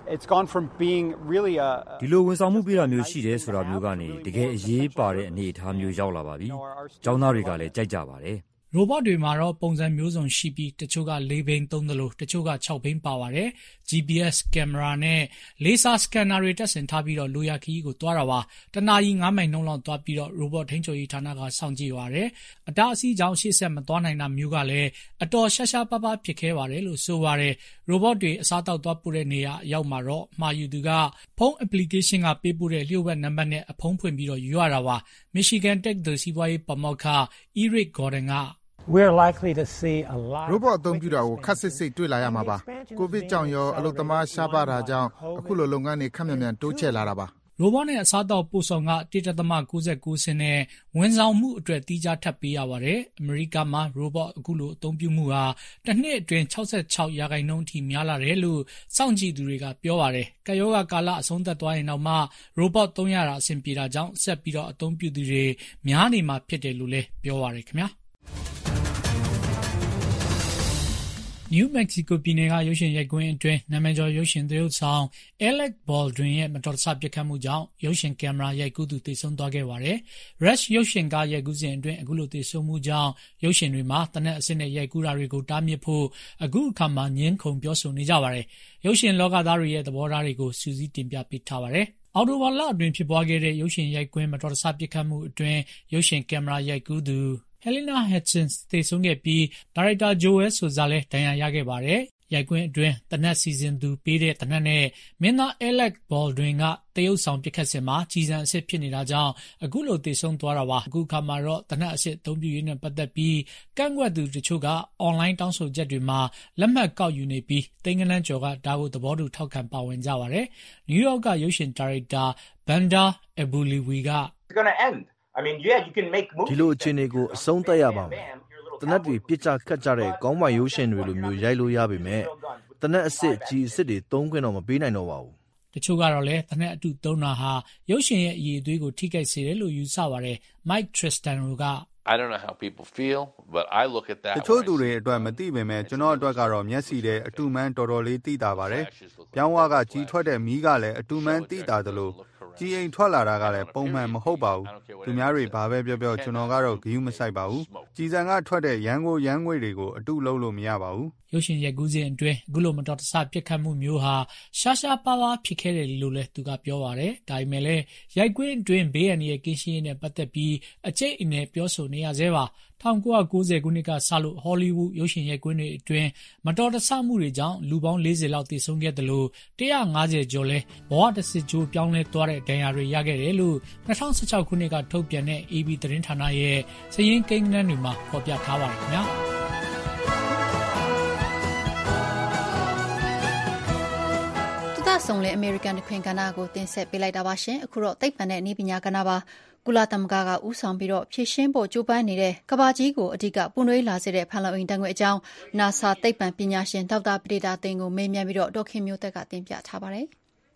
ဒီလိုဝန်ဆောင်မှုပေးတာမျိုးရှိတယ်ဆိုတာမျိုးကနေတကယ်အရေးပါတဲ့အနေအထားမျိုးရောက်လာပါပြီ။ကျောင်းသားတွေကလည်းကြိုက်ကြပါတယ်။ robot တွေမှာတော့ပုံစံမျိုးစုံရှိပြီးတချို့က4ဘိန်းသုံးသလိုတချို့က6ဘိန်းပါပါတယ်။ GPS ကင်မရာနဲ့ laser scanner တွေတပ်ဆင်ထားပြီးတော့လိုရာခရီးကိုသွားတာပါ။တနာရီ9မိုင်နှုန်းလောက်သွားပြီးတော့ robot ထိန်းချုပ်ရေးဌာနကစောင့်ကြည့်ပါတယ်။အတားအဆီးကြောင့်ရှေ့ဆက်မသွားနိုင်တာမျိုးကလည်းအတော်ရှားရှားပါးပါးဖြစ်ခဲ့ပါတယ်လို့ဆိုပါတယ်။ robot တွေအစားတောက်သွားပို့တဲ့နေရာအရောက်မှာတော့မှာယူသူကဖုန်း application ကပေးပို့တဲ့လျှို့ဝှက်နံပါတ်နဲ့အဖုံးဖွင့်ပြီးတော့ယူရတာပါ။ Michigan တက္ကသိုလ်စီးပွားရေးပါမောက္ခ Eric Gordon က robot အသုံးပြုတာကိုခပ်စိတ်စိတ်တွေ့လာရမှာပါ။ကိုဗစ်ကြောင့်ရောအလုပ်သမားရှားပါးတာကြောင့်အခုလိုလုပ်ငန်းတွေခပ်မြန်မြန်တိုးချဲ့လာတာပါ။ robot နဲ့အစားတောက်ပို့ဆောင်က 1.99 စင်နဲ့ဝန်ဆောင်မှုအတွက်တီးခြားထပ်ပေးရပါတယ်။အမေရိကမှာ robot အခုလိုအသုံးပြုမှုဟာတစ်နှစ်အတွင်း 66% အထိများလာတယ်လို့စောင့်ကြည့်သူတွေကပြောပါတယ်။ကပ်ရောဂါကာလအဆုံးသတ်သွားရင်တော့မှ robot သုံးရတာအဆင်ပြေတာကြောင့်ဆက်ပြီးတော့အသုံးပြုသူတွေများနေမှာဖြစ်တယ်လို့လည်းပြောပါတယ်ခင်ဗျာ။ New Mexico ပြည်နယ်ကရုပ်ရှင်ရိုက်ကွင်းအတွင်းနာမည်ကျော်ရုပ်ရှင်သရုပ်ဆောင် Alec Baldwin ရဲ့မတော်တဆပစ်ခတ်မှုကြောင့်ရုပ်ရှင်ကင်မရာရိုက်ကူးသူသေဆုံးသွားခဲ့ပါတယ်။ Rush ရုပ်ရှင်ကားရိုက်ကူးစဉ်အတွင်းအခုလိုသေဆုံးမှုကြောင့်ရုပ်ရှင်တွေမှာသေနတ်အစစ်နဲ့ရိုက်ကူးတာတွေကိုတားမြစ်ဖို့အခုအခါမှာငြင်းခုန်ပြောဆိုနေကြပါတယ်။ရုပ်ရှင်လောကသားတွေရဲ့သဘောထားတွေကိုစူးစီးတင်ပြပေးထားပါတယ်။အော်တိုဘာလအတွင်းဖြစ်ပွားခဲ့တဲ့ရုပ်ရှင်ရိုက်ကွင်းမတော်တဆပစ်ခတ်မှုအတွင်းရုပ်ရှင်ကင်မရာရိုက်ကူးသူHelena Hutchins သေဆုံးခဲ့ပြီးဒါရိုက်တာ Joel Souza လည်းဒဏ်ရာရခဲ့ပါတယ်။ရိုက်ကွင်းအတွင်းသေနတ်စီစဉ်သူပေးတဲ့သေနတ်နဲ့မင်းသား Alec Baldwin ကတရုပ်ဆောင်ပစ်ခတ်စဉ်မှာကြီးစံအစစ်ဖြစ်နေတာကြောင့်အခုလိုသေဆုံးသွားတာပါ။အခုခါမှာတော့သေနတ်အစစ်အသုံးပြုရေးနဲ့ပတ်သက်ပြီးကန့်ကွက်သူတချို့က online တောင်းဆိုချက်တွေမှာလက်မှတ်ကောက်ယူနေပြီးသိန်းဂဏန်းကျော်ကဒါကိုသဘောတူထောက်ခံပါဝင်ကြပါတယ်။ New York ကရုပ်ရှင်ဒါရိုက်တာ Bandar Abuliwi ကဒီလိုအခြေအနေကိုအဆုံးသတ်ရပါမယ်။သေနတ်တွေပြစ်ကျခတ်ကြတဲ့ကောင်းပိုင်ရုပ်ရှင်တွေလိုမျိုးရိုက်လို့ရပေမဲ့သေနတ်အစစ်ကြီးအစစ်တွေသုံးခွင့်တော့မပေးနိုင်တော့ပါဘူး။တချို့ကတော့လည်းသေနတ်အတုသုံးတာဟာရုပ်ရှင်ရဲ့အရည်အသွေးကိုထိခိုက်စေတယ်လို့ယူဆပါတယ်။ Mike Tristano ကတချို့သူတွေအတွက်မသိပေမဲ့ကျွန်တော်အတွက်ကတော့မျက်စိထဲအတူမှန်းတော်တော်လေးသိတာပါတယ်။ပြောင်းဝါကကြီးထွက်တဲ့မီးကလည်းအတူမှန်းသိတာသလိုကြီးအိမ်ထွက်လာတာကလည်းပုံမှန်မဟုတ်ပါဘူး။သူများတွေဘာပဲပြောပြောကျွန်တော်ကတော့ဂရုမစိုက်ပါဘူး။ကြီးစံကထွက်တဲ့ရန်ငွေတွေကိုအတုလုံးလို့မရပါဘူး။ရုပ်ရှင်ရိုက်ကူးစဉ်အတွင်းအခုလိုမတော်တဆပစ်ခတ်မှုမျိုးဟာရှားရှားပါးပါးဖြစ်ခဲ့တယ်လို့လည်းသူကပြောပါတယ်။ဒါပေမဲ့လည်းရိုက်ကွင်းအတွင်းဘေးအန္တရာယ်ကင်းရှင်းရေးနဲ့ပတ်သက်ပြီးအကျိတ်အနယ်ပြောဆိုနေရဆဲပါ။1990 ခုနှစ်ကစလို့ Hollywood ရုပ်ရှင်ရိုက်ကွင်းတွေအတွင်းမတော်တဆမှုတွေကြောင့်လူပေါင်း40လောက်သေဆုံးခဲ့တယ်လို့150ကျော်လဲဘဝတစ်စစ်ချိုးပြောင်းလဲသွားတဲ့ဒဏ်ရာတွေရခဲ့တယ်လို့2016ခုနှစ်ကထုတ်ပြန်တဲ့ AB သတင်းဌာနရဲ့စာရင်းကိန်းဂဏန်းတွေမှာဖော်ပြထားပါတယ်ခင်ဗျာ။ဆုံလေအမေရိကန်တခွင်ကဏ္ဍကိုတင်ဆက်ပေးလိုက်တာပါရှင်အခုတော့သိပ္ပံနဲ့နည်းပညာကဏ္ဍပါကုလသမဂ္ဂကဦးဆောင်ပြီးတော့ဖြည့်ရှင်းဖို့ကြိုးပမ်းနေတဲ့ကမ္ဘာကြီးကိုအဓိကပူနွေးလာစေတဲ့ဖန်လုံအိမ်ဓာတ်ငွေ့အကြောင်း NASA သိပ္ပံပညာရှင်ဒေါက်တာပဒေတာသိန်းကိုမေးမြန်းပြီးတော့ဒေါက်ခင်မျိုးသက်ကတင်ပြထားပါတယ်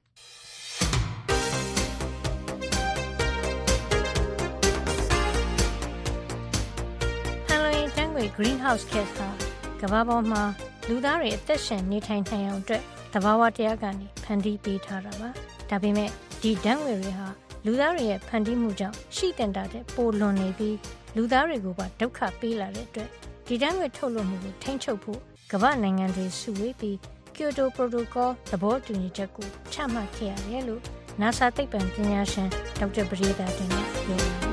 ဖန်လုံအိမ်ဓာတ်ငွေ့ Greenhouse Gas ဟာကမ္ဘာပေါ်မှာလူသားတွေအသက်ရှင်နေထိုင်နိုင်အောင်အတွက်သဘာဝတရားကနေဖန်တီးပေးထားတာပါဒါပေမဲ့ဒီဓာတ်ငွေ့တွေဟာလူသားတွေရဲ့ဖန်တီးမှုကြောင့်ရှိတင်တာတဲ့ပိုလွန်နေပြီးလူသားတွေကိုပါဒုက္ခပေးလာတဲ့အတွက်ဒီဓာတ်ငွေ့ထုတ်လွှတ်မှုကိုထိန်းချုပ်ဖို့ကမ္ဘာနိုင်ငံတွေစုဝေးပြီး Kyoto Protocol သဘောတူညီချက်ကိုချမှတ်ခဲ့ရတယ်လို့ NASA သိပ္ပံပညာရှင်ဒေါက်တာပရိဒါတင်ကပြောပါတယ် Kyoto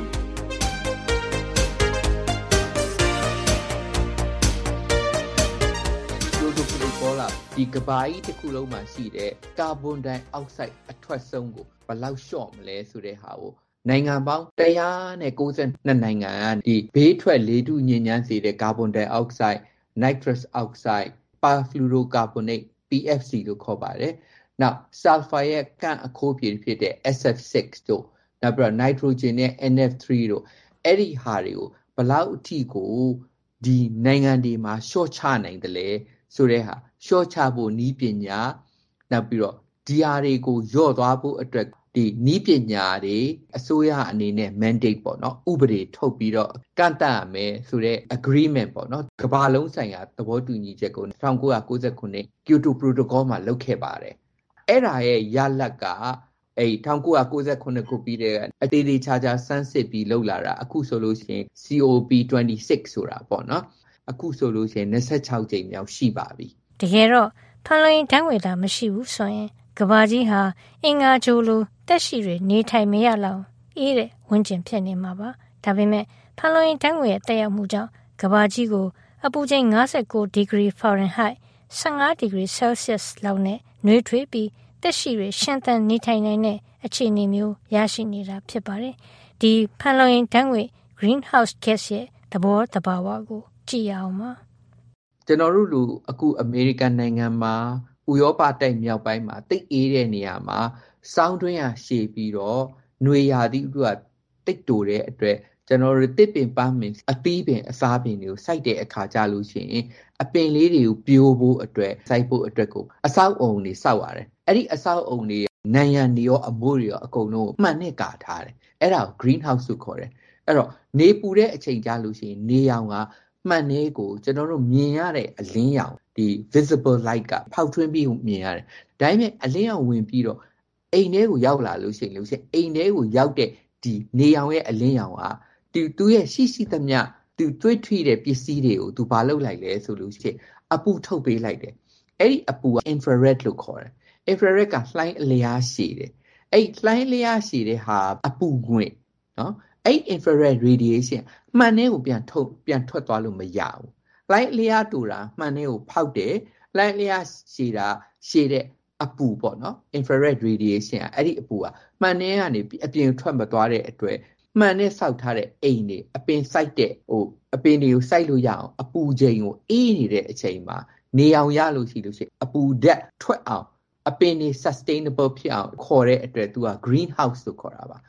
Protocol ကဒီကမ္ဘာကြီးတစ်ခုလုံးမှာရှိတဲ့ကာဗွန်ဒိုင်အောက်ဆိုက်အထွက်ဆုံးကိုဘယ်လောက်လျှော့မလဲဆိုတဲ့ဟာကိုနိုင်ငံပေါင်း192နိုင်ငံကဒီဘေးထွက်လေထုညစ်ညမ်းစေတဲ့ကာဗွန်ဒိုင်အောက်ဆိုက် nitrous oxide, perfluorocarbonate, PFC လို့ခေါ်ပါတယ်။နောက် sulfur ရဲ့ကန့်အခိုးပြေဖြစ်တဲ့ SF6 တို့နောက်ပြီးတော့ nitrogen ရဲ့ NF3 တို့အဲ့ဒီဟာတွေကိုဘယ်လောက်အထိကိုဒီနိုင်ငံတွေမှာလျှော့ချနိုင်တယ်လဲဆိုတဲ့ဟာလျှော့ချဖို့နည်းပညာနောက်ပြီးတော့ဒီဟာတွေကိုလျော့သွားဖို့အတွက်ဒီနည်းပညာတွေအစိုးရအနေနဲ့ mandate ပေါ့နော်ဥပဒေထုတ်ပြီးတော့ကန့်သတ်ရမယ်ဆိုတဲ့ agreement ပေါ့နော်ကမ္ဘာလုံးဆိုင်ရာသဘောတူညီချက်ကို1999 Kyoto Protocol မှာလုပ်ခဲ့ပါတယ်အဲ့ဒါရဲ့ရလဒ်ကအဲ့1999ခုပြီးတဲ့အသေးသေးချာချာစမ်းစစ်ပြီးလုပ်လာတာအခုဆိုလို့ရှိရင် COP26 ဆိုတာပေါ့နော်အခုဆိုလို့ရှိရင်26ကြိမ်မြောက်ရှိပါပြီတကယ်တော့ဖန်လုံအိမ်ဓာတ်ငွေ့သာမရှိဘူးဆိုရင်ကမ္ဘာကြီးဟာအင်္ဂါဂြိုလ်လိုတက်ရှိတွေနေထိုင်မရလောက်အေးတဲ့ဝန်းကျင်ဖြစ်နေမှာပါဒါပေမဲ့ဖန်လုံအိမ်ဓာတ်ငွေ့ရဲ့တက်ရောက်မှုကြောင့်ကမ္ဘာကြီးကိုအပူချိန်59ဒီဂရီဖာရင်ဟိုက်15ဒီဂရီဆဲလ်ဆီးယပ်စ်လောက်နဲ့နှွေးထွေးပြီးတက်ရှိတွေရှင်သန်နေထိုင်နိုင်တဲ့အခြေအနေမျိုးရရှိနေတာဖြစ်ပါတယ်ဒီဖန်လုံအိမ်ဓာတ်ငွေ့ greenhouse gas ရဲ့သဘောတဘာဝကိုကြည့်ရအောင်ပါကျွန်တော်တို့လူအခုအမေရိကန်နိုင်ငံမှာဥရောပတိုက်မြောက်ပိုင်းမှာတိတ်အေးတဲ့နေရာမှာစောင်းတွင်းရရှည်ပြီးတော့ຫນွေရာသီဥတုကတိတ်တိုတဲ့အတွက်ကျွန်တော်တို့တစ်ပင်ပန်းပင်အသီးပင်အစားပင်တွေကိုစိုက်တဲ့အခါကြလို့ရှိရင်အပင်လေးတွေကိုပြိုးဖို့အတွက်စိုက်ဖို့အတွက်ကိုအဆောက်အုံတွေစောက်ရတယ်အဲ့ဒီအဆောက်အုံတွေနံရံတွေရောအမိုးတွေရောအကုန်လုံးမှန်နဲ့ကာထားတယ်အဲ့ဒါကို greenhouse လို့ခေါ်တယ်အဲ့တော့နေပူတဲ့အချိန်ကြလို့ရှိရင်နေရောင်ကမှန်နေကိုကျွန်တော်တို့မြင်ရတဲ့အလင်းရောင်ဒီ visible light ကဖောက်ထွင်းပြီးမြင်ရတယ်ဒါပေမဲ့အလင်းရောင်ဝင်ပြီးတော့အိမ်ထဲကိုရောက်လာလို့ရှိရင်အိမ်ထဲကိုရောက်တဲ့ဒီနေရောင်ရဲ့အလင်းရောင်ကသူရဲ့ရှိသမျှသူတွေးထွေးတဲ့ပစ္စည်းတွေကိုသူဘာလုပ်လိုက်လဲဆိုလို့ရှိရင်အပူထုတ်ပေးလိုက်တယ်အဲ့ဒီအပူက infrared လို့ခေါ်တယ် infrared ကလှိုင်းအလျားရှည်တယ်အဲ့လှိုင်းအလျားရှည်တဲ့ဟာအပူငွေ့နော်အဲ့ infrared radiation မှန်တဲ့ကိုပြန်ထွက်သွားလို့မရဘူးလှိုင်းအလျားတူတာမှန်တဲ့ကိုဖောက်တယ်လှိုင်းအလျားရှည်တာရှည်တဲ့အပူပေါ့နော် infrared radiation အဲ့ဒီအပူကမှန်တဲ့ကနေအပြင်ထွက်မသွားတဲ့အတွက်မှန်နဲ့စောက်ထားတဲ့အိမ်တွေအပင်စိုက်တဲ့အပင်တွေကိုစိုက်လို့ရအောင်အပူချိန်ကိုအေးနေတဲ့အချိန်မှာနေအောင်ရလို့ရှိရင်အပူဓာတ်ထွက်အောင်အပင်တွေ sustainable ဖြစ်အောင်ခေါ်တဲ့အတွက်သူက greenhouse လို့ခေါ်တာပါ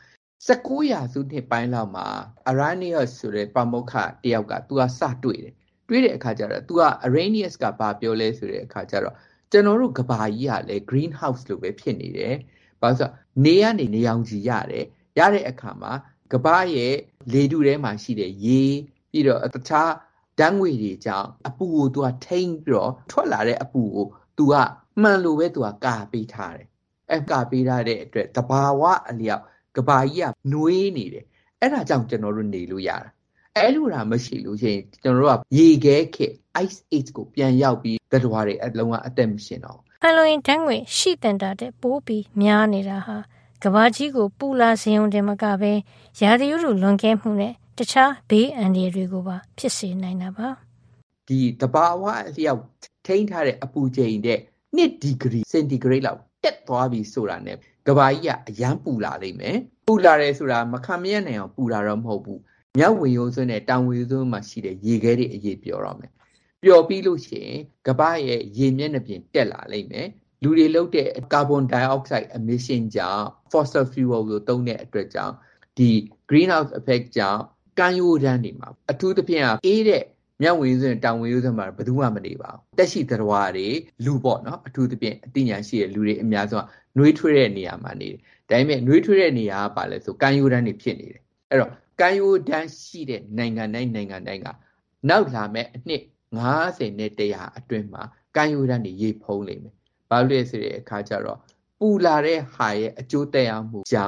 19ရာစုနှစ်ပိုင်းလောက်မှာ Arrhenius ဆိုတဲ့ပါမောက္ခတယောက်ကသူကစတွေ့တဲ့အခါကျတော့သူက Arrhenius ကဘာပြောလဲဆိုတဲ့အခါကျတော့ကျွန်တော်တို့ကဘာကြီးကလည်း greenhouse လို့ပဲဖြစ်နေတယ်ဘာလို့ဆိုနေကနေနေအောင်ကြည့်ရတယ်ရတဲ့အခါမှာကဘာရဲ့လေထုထဲမှာရှိတဲ့ရေပြီးတော့တခြားဓာတ်ငွေတွေကြောင့်အပူကိုသူကထိန်းပြီးတော့ထွက်လာတဲ့အပူကိုသူကမှန်လို့ပဲသူကကာပေးထားတယ်ကာပေးထားတဲ့အတွက်တဘာဝအလျောက်ကဘာကြီးကနှွေးနေတယ်အဲ့ဒါကြောင့်ကျွန်တော်တို့နေလို့ရတာအဲ့လိုတာမရှိလို့ရှိရင်ကျွန်တော်တို့ကရေခဲခေတ် ice age ကိုပြန်ရောက်ပြီးသတ္တဝါတွေအလုံးဝအသက်မရှင်တော့ဖန်လုံအိမ်ဓာတ်ငွေ့ရှိတင်တာတဲ့ပိုးပြီးများနေတာဟာကဘာကြီးကိုပူလာစေုံတင်မကပဲရာသီဥတုလွန်ကဲမှုနဲ့တခြားဘေးအန္တရာယ်တွေကိုပါဖြစ်စေနိုင်တာပါဒီတဘာဝအလျောက်ထိန်းထားတဲ့အပူချိန်တဲ့2ဒီဂရီစင်တီဂရိတ်လောက်တက်သွားပြီဆိုတာနဲ့ကဘာကြီးကအရန်ပူလာလိမ့်မယ်ပူလာတယ်ဆိုတာမခံမရနိုင်အောင်ပူလာတော့မဟုတ်ဘူးမြောက်ဝင်ရိုးစွန်းနဲ့တောင်ဝင်ရိုးစွန်းမှာရှိတဲ့ရေခဲတွေအရေးပြောတော့မယ်ပျော်ပြီးလို့ရှိရင်ကဘာရဲ့ရေမျက်နှာပြင်တက်လာလိမ့်မယ်လူတွေလုပ်တဲ့ကာဗွန်ဒိုင်အောက်ဆိုက် emission ကြောင့် fossil fuel လို့သုံးတဲ့အတွက်ကြောင့်ဒီ greenhouse effect ကြောင့်ကမ်းရိုးတန်းတွေမှာအထူးသဖြင့်အေးတဲ့မြောက်ဝင်ရိုးစွန်းတောင်ဝင်ရိုးစွန်းမှာဘယ်သူမှမနေပါဘူးတက်ရှိသတ္တဝါတွေလူပေါ့နော်အထူးသဖြင့်အသိဉာဏ်ရှိတဲ့လူတွေအများဆုံးနှွေးထွေးတဲ့နေရာမှာနေတယ်ဒါပေမဲ့နှွေးထွေးတဲ့နေရာကပါလဲဆိုကမ်းရိုးတန်းတွေဖြစ်နေတယ်အဲ့တော့ကမ်းရိုးတန်းရှိတဲ့နိုင်ငံတိုင်းကနောက်လာမဲ့အနှစ်90နဲ့100အတွင်းမှာကမ်းရိုးတန်းတွေရေဖုံးလိမ့်မယ်ဘာလို့လဲဆိုတဲ့အခါကျတော့ပူလာတဲ့ဟာရဲ့အကျိုးသက်ရောက်မှုကြောင့်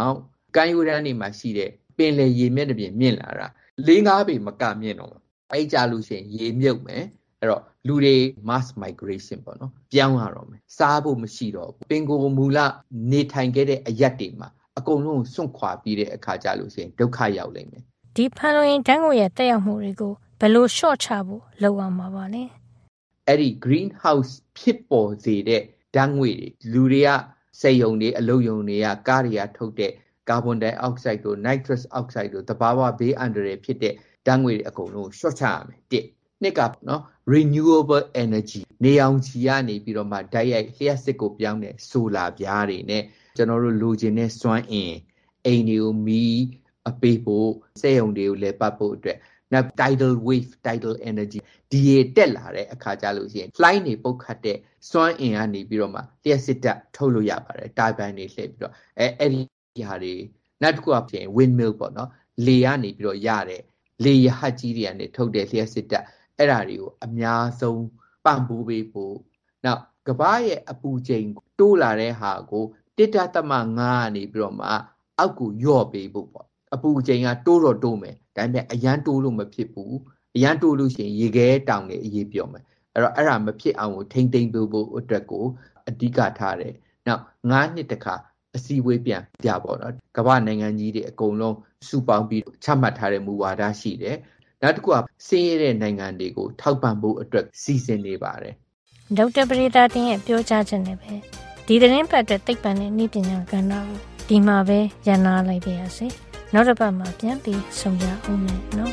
ကမ်းရိုးတန်းတွေမှာရှိတဲ့ပင်လယ်ရေမျက်နှာပြင်မြင့်လာတာ4-5 ပေမကမြင့်တော့အဲ့ကြလို့ရှိရင်ရေမြုပ်မယ်အဲ့တော့လူတွေ mass migration ပေါ့နော်ပြောင်းရတော့မယ်စားဖို့မရှိတော့ဘူးပင်ကိုယ်မူလနေထိုင်ခဲ့တဲ့အရက်တွေမှာအကုန်လုံးစွန့်ခွာပြီးတဲ့အခါကြလို့ရှိရင်ဒုက္ခရောက်လိမ့်မယ်ဒီဖန်လုံအိမ်ဓာတ်ငွေ့ရဲ့တက်ရောက်မှုတွေကိုဘယ်လို short ချဖို့လုပ်ရမှာပါလဲအဲ့ဒီ greenhouse ဖြစ်ပေါ်စေတဲ့ဓာတ်ငွေ့တွေလူတွေကစက်ရုံတွေအလုပ်ရုံတွေကကားတွေကထုတ်တဲ့ကာဗွန်ဒိုင်အောက်ဆိုက်တို့ nitrous oxide တို့သဘာဝဘေးအန္တရာယ်ဖြစ်တဲ့ဓာတ်ငွေ့တွေအကုန်လုံး short ချရမယ်နှစ်ကနော် renewable energy နေအောင်ခြည်ကနေပြီးတော့မှဓာတ်ရိုက်လျှက်စစ်ကိုပြောင်းတဲ့ဆိုလာပြားတွေနဲ့ကျွန်တော်တို့လိုချင်တဲ့စွမ်းအင်အိမ်တွေကိုမီးအပေးဖို့စက်ရုံတွေကိုလည်းပတ်ဖို့အတွက်နောက် tidal wave tidal energy ဒီရတက်လာတဲ့အခါကျလို့ရှိရင်လှိုင်းနေပုတ်ခတ်တဲ့စွမ်းအင်ကနေပြီးတော့မှလျှက်စစ်တက်ထုတ်လို့ရပါတယ်တာဘိုင်တွေလှည့်ပြီးတော့အဲ့ဒီဟာတွေနောက်တစ်ခုအပြင် windmill ပေါ့နော်လေကနေပြီးတော့ရတဲ့လေရဟတ်ကြီးတွေကနေထုတ်တဲ့လျှက်စစ်တက်အဲ့ဓာတွေကိုအများဆုံးပံ့ပိုးပေးဖို့နောက်ကမ္ဘာရဲ့အပူချိန်တိုးလာတဲ့ဟာကို1.5ကနေပြီးတော့မှအောက်ကိုလျော့ပေးဖို့ပေါ့အပူချိန်ကတိုးတော့တိုးမယ်ဒါပေမဲ့အရန်တိုးလို့မဖြစ်ဘူးအရန်တိုးလို့ရှိရင်ရေခဲတောင်တွေအရေးပြောမယ်အဲ့တော့အဲ့ဒါမဖြစ်အောင်ကိုထိမ့်သိမ့်ဖို့အတွက်ကိုအဓိကထားတယ်နောက်9နှစ်တခါအစည်းအဝေးပြန်ပြပေါ့နော်ကမ္ဘာနိုင်ငံကြီးတွေအကုန်လုံးစုပေါင်းပြီးချမှတ်ထားတဲ့မူဝါဒရှိတယ်နောက်တစ်ခုကဆင်းရဲတဲ့နိုင်ငံတွေကိုထောက်ပံ့ဖို့အတွက်စီစဉ်နေပါတယ်ဒေါက်တာပရိသတ်တင်ရဲ့ပြောကြားချက်နဲ့ပဲဒီသတင်းပတ်တဲ့သိပ္ပံနဲ့နည်းပညာကဏ္ဍကိုဒီမှာပဲရန်နာလိုက်ပါရစေနောက်တစ်ပတ်မှာပြန်ပြီးဆုံရအောင်မယ်နော်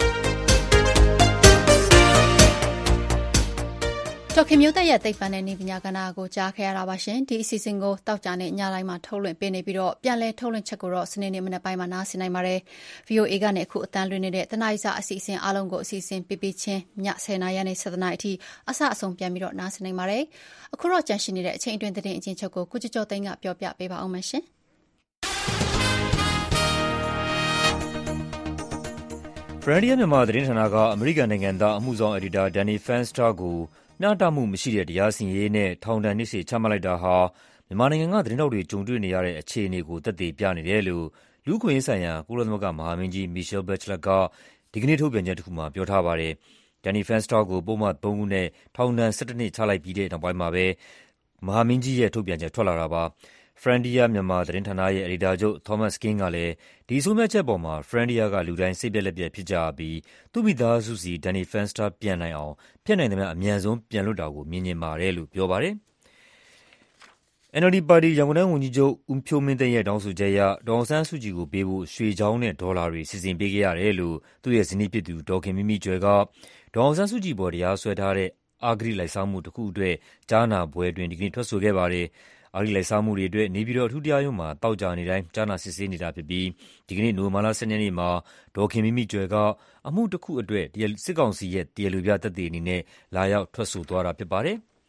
ဒေါက်ခင်မျိုးသက်ရဲ့သိပ္ပံနဲ့နည်းပညာကဏ္ဍကိုကြားခဲ့ရတာပါရှင်ဒီအစီအစဉ်ကိုတောက်ကြနဲ့ညတိုင်းမှာထုတ်လွှင့်ပေးနေပြီးတော့ပြန်လည်ထုတ်လွှင့်ချက်ကိုတော့စနေနေ့မနက်ပိုင်းမှာနားဆင်နိုင်ပါတယ် VOA ကနေအခုအတန်းလွှင့်နေတဲ့တနအီစာအစီအစဉ်အားလုံးကိုအစီအစဉ်ပြပြချင်းည10:00နာရီနဲ့17:00နာရီအထိအစအဆုံးပြန်ပြီးတော့နားဆင်နိုင်ပါတယ်အခုတော့ကြန့်ရှိနေတဲ့အချိန်အတွင်းသတင်းအချင်းချုပ်ကိုကုကျော်သိန်းကပြောပြပေးပါအောင်မရှင် Frontier မြန်မာသတင်းဌာနကအမေရိကန်နိုင်ငံသားအမှုဆောင်အယ်ဒီတာ Danny Fenster ကိုမျှတမှုမရှိတဲ့တရားစီရင်ရေးနဲ့ထောင်ဒဏ်နှစ်ရှည်ချမှတ်လိုက်တာဟာမြန်မာနိုင်ငံကသတင်းထောက်တွေကြုံတွေ့နေရတဲ့အခြေအနေကိုသက်သေပြနေတယ်လို့လူ့အခွင့်အရေးဆိုင်ရာကုလသမဂ္ဂမဟာမင်းကြီး Michelle Bachelet ကဒီကနေ့ထုတ်ပြန်ချက်တစ်ခုမှာပြောထားပါတယ်။ Danny Fenster ကိုပုဒ်မ3ခုနဲ့ထောင်ဒဏ်17နှစ်ချလိုက်ပြီးတဲ့နောက်ပိုင်းမှာပဲမဟာမင်းကြီးရဲ့ထုတ်ပြန်ချက်ထွက်လာတာပါ။ Frontier မြန်မာသတင်းဌာနရဲ့အယ်ဒီတာချုပ် Thomas King ကလည်းဒီဆုံးဖြတ်ချက်ပေါ်မှာ Frontier ကလူတိုင်းစိတ်ပျက်လက်ပျက်ဖြစ်ကြပြီးသူ့မိသားစုစီ Danny Fenster ပြန်နိုင်အောင်ဖြစ်နိုင်သမျှအမြန်ဆုံးပြန်လွှတ်တာကိုမြင်ချင်ပါတယ်လို့ပြောပါတယ်။ NLD ပါတီရန်ကုန်တိုင်းဝန်ကြီးချုပ်ဦးဖြိုးမင်းသိန်းရဲ့တောင်းဆိုချက်အရဒေါ်အောင်ဆန်းစုကြည်ကိုပေးဖို့ရွှေချောင်းနဲ့ဒေါ်လာတွေစီစဉ်ပေးခဲ့ရတယ်လို့သူ့ရဲ့ဇနီးဖြစ်သူဒေါ်ခင်မိမိကြွယ်ကဒေါ်အောင်ဆန်းစုကြည်ပေါ်တရားစွဲထားတဲ့အဂတိလိုက်စားမှုတစ်ခုအတွက်ကြားနာပွဲအတွင်းဒီကနေ့ထွက်ဆိုခဲ့ပါတယ်။အဂတိလိုက်စားမှုတွေအတွက်နေပြည်တော်အထူးတရားရုံးမှာသောကြာနေ့တိုင်းကြားနာစစ်ဆေးနေတာဖြစ်ပြီးဒီကနေ့နိုဝင်ဘာလ12ရက်နေ့မှာဒေါ်ခင်မိမိကြွယ်ကအမှုတစ်ခုအတွက်စစ်ကောင်စီရဲ့တရားလိုပြသက်သေအနေနဲ့လာရောက်ထွက်ဆိုသွားတာဖြစ်ပါတယ်။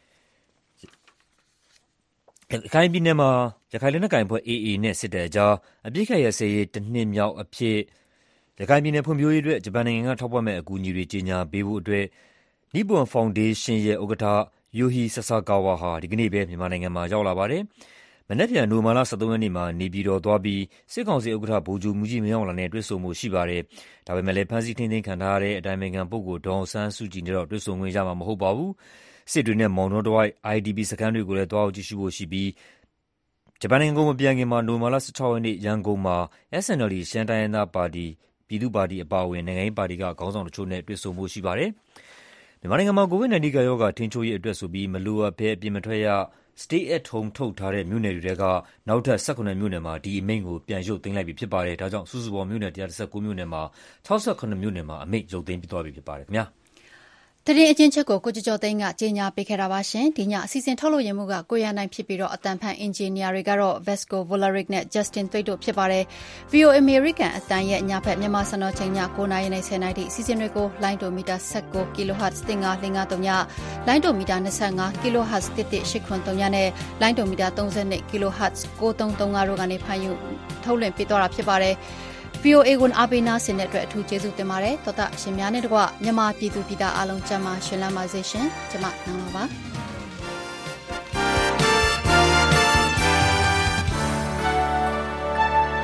ရခိုင်ပြည်နယ်မှာရခိုင်လက်နက်ကိုင်အဖွဲ့ AA နဲ့စစ်တပ်အကြားအပြစ်ခတ်ရစဲရေးတစ်နှစ်မြောက်အဖြစ်ရခိုင်ပြည်နယ်ဖွံ့ဖြိုးရေးအတွက်ဂျပန်နိုင်ငံကထောက်ပံ့မဲ့အကူအညီတွေကြေညာပေးဖို့အတွက်နိပွန်ဖောင်ဒေးရှင်းရဲ့ဥက္ကဋ္ဌယိုဟီဆာဆာကာဝါဟာဒီကနေ့ပဲမြန်မာနိုင်ငံမှာရောက်လာပါတယ်။မနက်ဖြန်နိုဝင်ဘာလ13ရက်နေ့မှာနေပြည်တော်သွားပြီးစစ်ကောင်စီဥက္ကဋ္ဌဗိုလ်ချုပ်မှူးကြီးမင်းအောင်လှိုင်နဲ့တွေ့ဆုံမှုရှိပါတယ်။ဒါပေမဲ့လည်းဖမ်းဆီးထိန်းသိမ်းခံထားရတဲ့အတိုင်ပင်ခံပုဂ္ဂိုလ်ဒေါ်အောင်ဆန်းစုကြည်နဲ့တော့တွေ့ဆုံခွင့်ရမှာမဟုတ်ပါဘူး။စစ်တွေနဲ့မောင်တောတဝိုက် IDP စခန်းတွေကိုလည်းသွားရောက်ကြည့်ရှုဖို့ရှိပြီးဂျပန်နိုင်ငံကိုမပြန်ခင်မှာနိုဝင်ဘာလ16ရက်နေ့ရန်ကုန်မှာ SNLD ရှမ်းတိုင်းရင်းသားပါတီပြည်သူ့ပါတီအပါအဝင်နိုင်ငံရေးပါတီကခေါင်းဆောင်တချို့နဲ့တွေ့ဆုံဖို့ရှိပါတယ်။မြန်မာနိုင်ငံမှာ COVID-19 ကရောဂါထိန်းချုပ်ရေးအတွက်ဆိုပြီးမလိုအပ်ဘဲအပြင်မထွက်ရ Stay at home ထုတ်ထားတဲ့မြို့နယ်တွေထဲကနောက်ထပ်18မြို့နယ်မှာဒီအမိန့်ကိုပြန်ရုပ်သိမ်းလိုက်ပြီဖြစ်ပါတယ်။ဒါကြောင့်စုစုပေါင်းမြို့နယ်119မြို့နယ်မှာ68မြို့နယ်မှာအမိန့်ရုပ်သိမ်းပြီးသွားပြီဖြစ်ပါတယ်ခင်ဗျာ။သတင်းအချင်းချက်ကိုကိုကျော်သိန်းကကြေညာပေးခဲ့တာပါရှင်ဒီညအစီအစဉ်ထုတ်လို့ရမှုကကိုရနိုင်ဖြစ်ပြီးတော့အတန်ဖန်အင်ဂျင်နီယာတွေကတော့ Vasco Volaric နဲ့ Justin သွိတ်တို့ဖြစ်ပါတယ် VOA American အတန်ရဲ့ညဖက်မြန်မာစံတော်ချိန်ည9:00နာရီနဲ့10:00နာရီထိအစီအစဉ်တွေကိုလိုင်းဒိုမီတာ19 kHz 15553ညလိုင်းဒိုမီတာ25 kHz 11883ညနဲ့လိုင်းဒိုမီတာ32 kHz 9335တို့ကနေဖန်ယူထုတ်လွှင့်ပေးသွားတာဖြစ်ပါတယ်VOA ကိုအားပေးနာဆင်တဲ့အတွက်အထူးကျေးဇူးတင်ပါတယ်။သောတာရှင်များနဲ့တကွမြန်မာပြည်သူပြည်သားအားလုံးကျန်းမာရှင်လန်းပါစေရှင်။ကျွန်မနန်းပါပါ။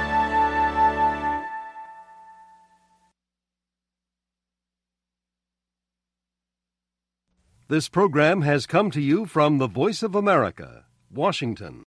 This program has come to you from the Voice of America, Washington.